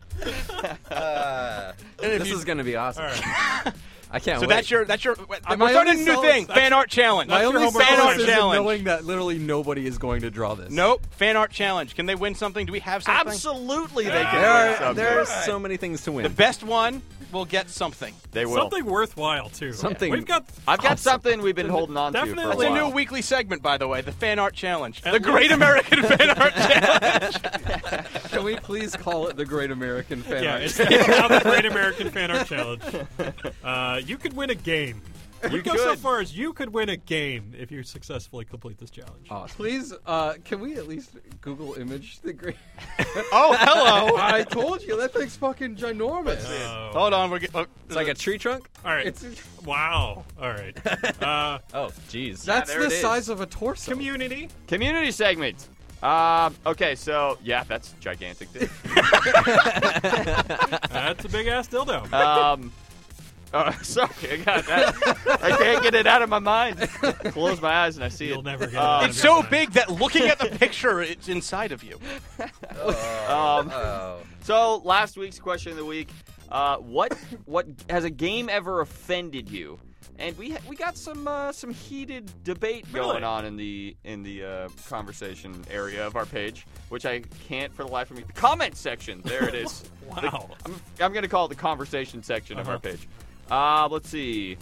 This is gonna be awesome. All right. I can't So wait. that's your that's your. We're my starting a only new solace- thing. Fan art challenge. My your only homework fan art solace is in challenge. knowing that literally nobody is going to draw this. Nope. Fan art challenge. Can they win something? Do we have something? Absolutely, they can. There win are something. there are so many things to win. The best one will get something. They will. Something worthwhile too. Something- We've got. I've got something we've been holding on to for a Definitely. while. That's a Wow. new weekly segment, by the way. The fan art challenge. At The Great least- American Fan Art Challenge. Can we please call it the Great American Fan Yeah, Art? it's, it's now the Great American Fan Art Challenge. Uh, you could win a game. We You go so could. far as you could win a game if you successfully complete this challenge. Awesome. Please, uh, can we at least Google image the Great? Oh, hello. I told you that thing's fucking ginormous. Oh. Hold on. We're get, oh, It's like a tree trunk. All right. It's Wow. All right. Uh, Oh, jeez. that's there the it is. size of a torso. community. Community segment. Um, okay, so yeah, that's gigantic. Dude. That's a big ass dildo. Um, oh, sorry, I got that. I can't get it out of my mind. Close my eyes and I see You'll it. never get it Um, out of it's your so mind. big that looking at the picture, it's inside of you. Um, so last week's question of the week: uh, What what has a game ever offended you? And we ha- we got some uh, some heated debate Really? going on in the in the uh, conversation area of our page, which I can't for the life of me. The comment section, there it is. The- Wow. I'm, I'm going to call it the conversation section of our Uh-huh. page. Uh, let's see.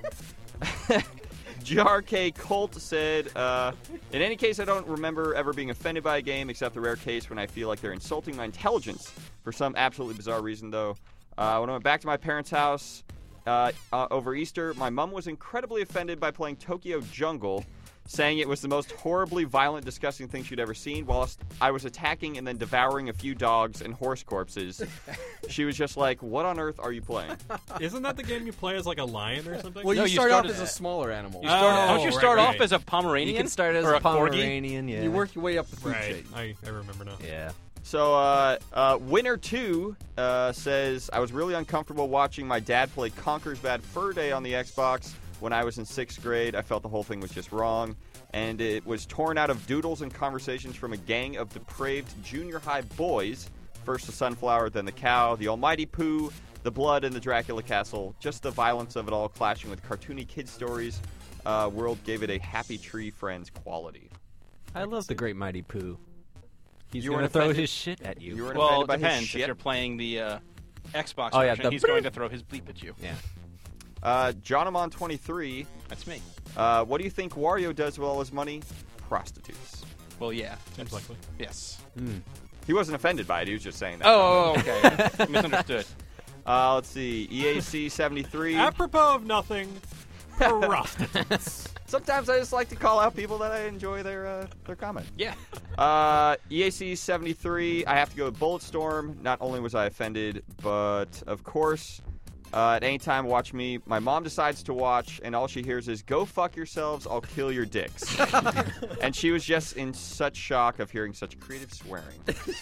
G R K Colt said, uh, in any case, I don't remember ever being offended by a game, except the rare case when I feel like they're insulting my intelligence. For some absolutely bizarre reason, though. Uh, when I went back to my parents' house uh, uh, over Easter, my mom was incredibly offended by playing Tokyo Jungle, saying it was the most horribly violent, disgusting thing she'd ever seen, whilst I was attacking and then devouring a few dogs and horse corpses. She was just like, what on earth are you playing? Isn't that the game you play as like a lion or something? Well, No, you you start off started- as a smaller animal. You start, Oh, don't you right, start right. off as a Pomeranian? You can start as or a a corgi? Pomeranian. Yeah. You work your way up the food Right. chain. I, I remember now. Yeah. So, uh, uh, Winner two uh, says, I was really uncomfortable watching my dad play Conker's Bad Fur Day on the Xbox when I was in sixth grade. I felt the whole thing was just wrong. And it was torn out of doodles and conversations from a gang of depraved junior high boys. First the sunflower, then the cow, the almighty poo, the blood, and the Dracula castle. Just the violence of it all clashing with cartoony kid stories. Uh, World gave it a Happy Tree Friends quality. I love the Great Mighty Pooh. He's You gonna weren't throw offended? his shit at you. You weren't Well, offended it by his depends. If shit? you're playing the uh, Xbox Oh, yeah, version, the he's going to throw his bleep at you. Yeah. Uh, Johnamon twenty-three. That's me. Uh, what do you think Wario does with all his money? Prostitutes. Well, yeah. Seems likely. Yes. He wasn't offended by it. He was just saying that. Oh, okay. Misunderstood. Uh, let's see. E A C seventy-three. Apropos of nothing, prostitutes. Sometimes I just like to call out people that I enjoy their uh, their comment. Yeah. Uh, E A C seventy-three. I have to go with Bulletstorm. Not only was I offended, but of course, uh, at any time, watch me. My mom decides to watch, and all she hears is "Go fuck yourselves. I'll kill your dicks." And she was just in such shock of hearing such creative swearing.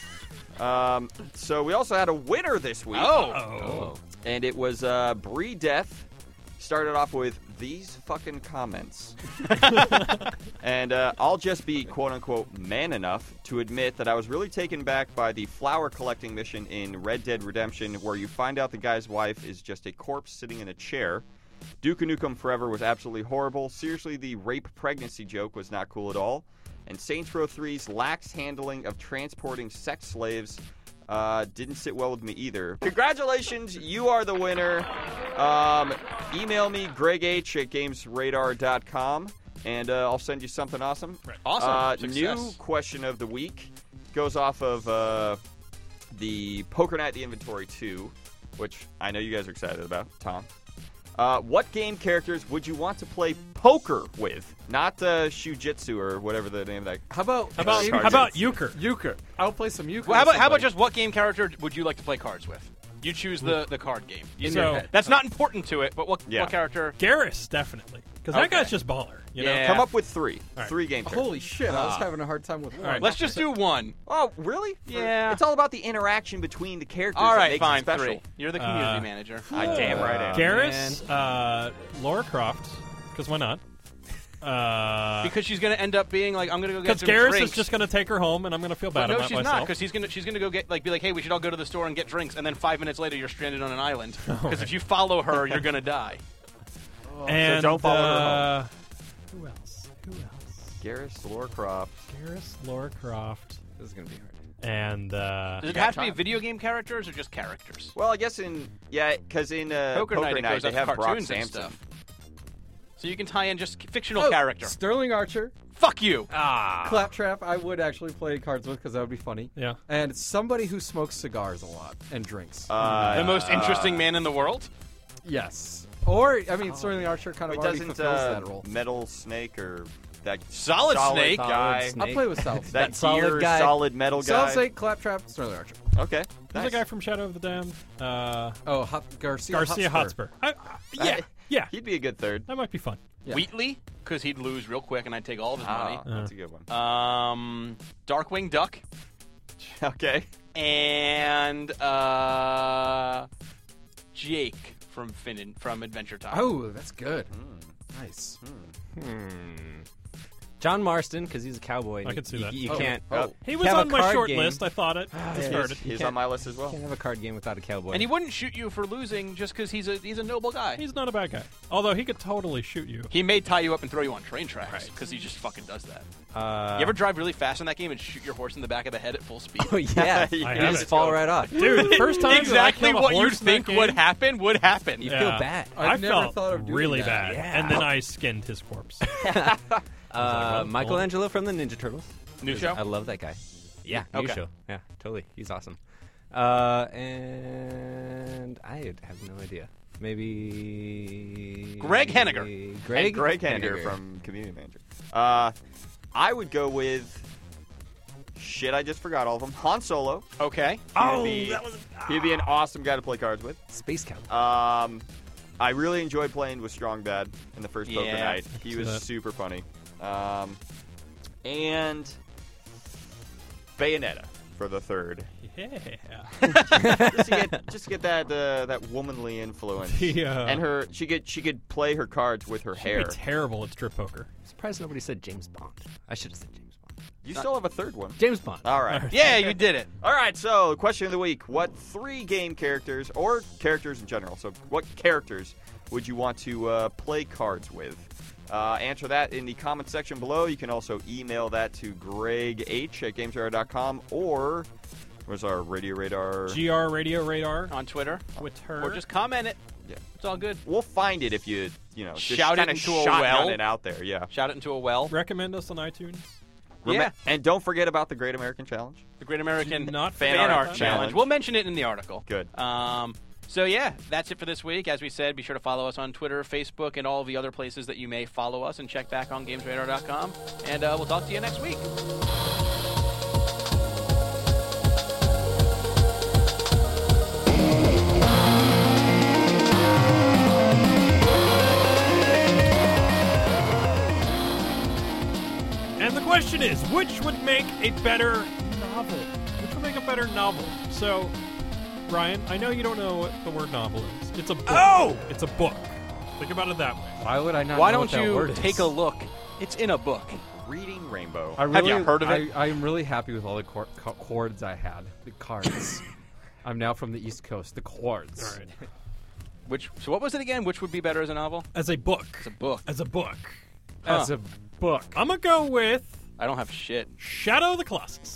Um, so we also had a winner this week. Oh. Oh. And it was uh, Bree Death. Started off with these fucking comments. And uh, I'll just be quote-unquote man enough to admit that I was really taken back by the flower collecting mission in Red Dead Redemption, where you find out the guy's wife is just a corpse sitting in a chair. Duke Nukem Forever was absolutely horrible. Seriously, the rape pregnancy joke was not cool at all. And Saints Row three's lax handling of transporting sex slaves Uh, didn't sit well with me either. Congratulations, you are the winner. Um, email me, greg h at games radar dot com, and uh, I'll send you something awesome. Awesome. Uh, Success. new question of the week goes off of uh, the Poker Night the Inventory two, which I know you guys are excited about. Tom. Uh, what game characters would you want to play poker with? Not uh, Shujitsu or whatever the name of that. How about How about, Cards. how about euchre? euchre? I'll play some euchre. Well, how with about how about somebody. just what game character would you like to play cards with? You choose the, the card game. In So- your head. That's not important to it, but what, Yeah. what character? Garrus, definitely. Because that Okay. guy's just baller. You know? Yeah. Come up with three. right. Three game characters. Holy shit! I was having a hard time with one. right. Let's just do one. Oh, really? Yeah. It's all about the interaction between the characters. All that right, makes it fine, special. three. You're the community Uh, manager. I damn right am. Garrus, uh, Laura Croft, because why not? Uh, Because she's going to end up being like, I'm going to go get Because some Garrus drinks. is just going to take her home, and I'm going to feel bad But no, about she's not, myself. because he's gonna she's gonna go get like be like, hey, we should all go to the store and get drinks, and then five minutes later you're stranded on an island. Because if you follow her, you're gonna die. and, So don't follow her uh, Who else? Who else? Garrus, Laura Croft. Garrus, Laura Croft, This is gonna be hard. and uh, Does it got have to be time. video game characters or just characters? Well, I guess in yeah, because in uh, Poker, Poker, Night, it Night goes they up have Brock cartoons and Sampson. stuff. So you can tie in just fictional Oh, character. Sterling Archer, Fuck you. ah, Claptrap. I would actually play cards with because that would be funny. yeah. And somebody who smokes cigars a lot and drinks. Uh, The most interesting man in the world. yes. Or I mean, Sterling Archer kind of It already doesn't fulfills uh, that role. Metal Snake or that Solid Snake. guy. Solid I'll play with South. That, That solid gear, guy. solid metal guy. Solid Snake, Claptrap, Sterling Archer. Okay. Who's Nice. the guy from Shadow of the Damned? Uh, Oh, Hot, Garcia. Garcia Hotspur. I, I, yeah, I- yeah. He'd be a good third. That might be fun. Yeah. Wheatley, because he'd lose real quick and I'd take all of his Ah, Uh. that's a good one. money. Um, Darkwing Duck. Okay. And uh, Jake from Finn from Adventure Time. Oh, that's good. Nice. Hmm. John Marston, because he's a cowboy. and I you- could see you, that. You Oh. can't. Oh. He was Have a on my card short game. list. I thought it. Yeah, Discarded. He's can't- on my list as well. Can't have a card game without a cowboy. And he wouldn't shoot you for losing just because he's a he's a noble guy. He's not a bad guy. Although he could totally shoot you. He may tie you up and throw you on train tracks because he just fucking does that. uh, You ever drive really fast in that game and shoot your horse in the back of the head at full speed? Oh yeah, I you have just it. fall right off. Dude, the first time exactly that I killed a what you horse in that think game, would happen would happen. You Yeah. feel bad. I I've never felt thought of doing really that. bad, Yeah. and then I skinned his corpse. Uh, well, Michelangelo from the Ninja Turtles. New show? I love that guy. Yeah, new Okay. show. Yeah, totally. He's awesome. Uh, and I have no idea. Maybe Greg Henniger. Greg And Greg Henniger from Community Manager. Uh, I would go with. Shit, I just forgot all of them. Han Solo. Okay. Oh, that was. He'd be an awesome guy to play cards with. Space Cowboy. Um, I really enjoyed playing with Strong Bad in the first Poker Yeah. Night. He see was that. super funny. Um, and Bayonetta for the third. Yeah. just to get just to get that uh, that womanly influence. The, uh, and her she could she could play her cards with her She'd hair. be terrible at strip poker. I'm surprised nobody said James Bond. I should have said James Bond. You still have a third one. James Bond. All right. Yeah, you did it. All right, so question of the week. What three game characters, or characters in general, so what characters would you want to uh, play cards with? Uh, answer that in the comment section below. You can also email that to greg h at games radar dot com, or where's our Radio Radar? G R Radio Radar. On Twitter. Twitter. Or just comment it. Yeah. It's all good. We'll find it if you, you know, just Shout it kinda into a shotgun well. it out there, yeah. Shout it into a well. Recommend us on iTunes. Reme- Yeah. And don't forget about the Great American Challenge. The Great American Do not Fan forget Art about Challenge. that. Challenge. We'll mention it in the article. Good. Um, so, yeah, that's it for this week. As we said, be sure to follow us on Twitter, Facebook, and all the other places that you may follow us, and check back on games radar dot com. And uh, we'll talk to you next week. And the question is, which would make a better novel? Which would make a better novel? So, Ryan, I know you don't know what the word novel is. It's a book. Oh! It's a book. Think about it that way. Why would I not? Why know don't what that you word take is? a look? It's in a book. Reading Rainbow. I Have really, you heard of it? I, I'm really happy with all the chor- co- chords I had. The cards. I'm now from the East Coast. The chords. All right. Which? So what was it again? Which would be better as a novel? As a book. As a book. As a book. As Huh. a book. I'm going to go with I don't have shit. Shadow of the Colossus.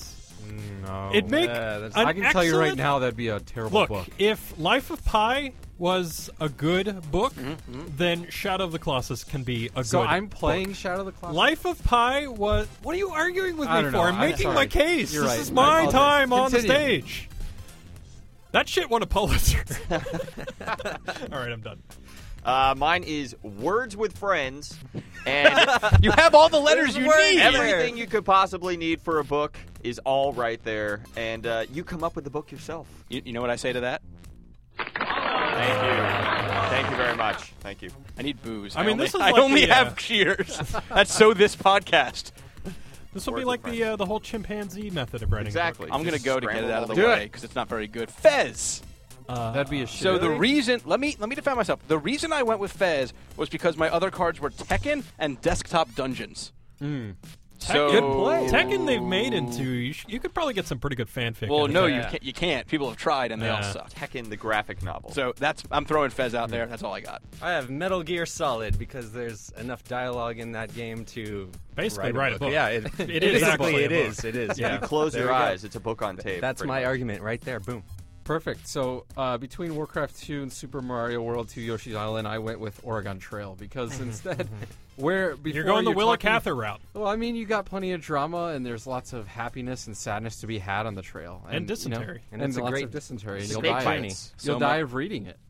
No. It'd make Yeah, that's- an I can tell you right excellent- now that'd be a terrible Look, book. if Life of Pi was a good book, Mm-hmm, then Shadow of the Colossus can be a So good I'm playing book. Shadow of the Colossus. Life of Pi was. What are you arguing with I me don't for? know. I'm I'm making sorry. my case. You're this right. is I my apologize. time on the Continue. stage. That shit won a Pulitzer. All right, I'm done. Uh, mine is Words with Friends, and You have all the letters you words need. everything you could possibly need for a book is all right there, and uh, you come up with the book yourself. You, you know what I say to that? Thank you. Thank you very much. Thank you. I need booze. I mean, only, this is I like only the, uh, have cheers. That's so this podcast. This will be Words like with the uh, the whole chimpanzee method of writing. Exactly. I'm gonna Just go to get it scramble out of the all way together. because it's not very good. Fez. Uh, That'd be a shit. So the reason, let me let me defend myself. The reason I went with Fez was because my other cards were Tekken and Desktop Dungeons. So Good play. Tekken they've made into. You, sh- you could probably get some pretty good fanfic. Well, out of no, Tekken. you can't. You can't. People have tried and they all Nah. suck. Tekken, the graphic novel. So that's I'm throwing Fez out there. That's all I got. I have Metal Gear Solid because there's enough dialogue in that game to Basically write write a a book. book. Yeah, it, It is basically actually a it book. is. It is. Yeah. Yeah. you close There your we go. eyes, it's a book on tape. That's pretty my much. argument right there. Boom. Perfect. So uh, between Warcraft two and Super Mario World two Yoshi's Island, I went with Oregon Trail because instead, where before You're going the Willa talking- Cather route. Well, I mean, you got plenty of drama, and there's lots of happiness and sadness to be had on the trail, And you know, dysentery. And and, it's a lots great of dysentery. And you'll Snake die. bites. You'll So die much- of reading it.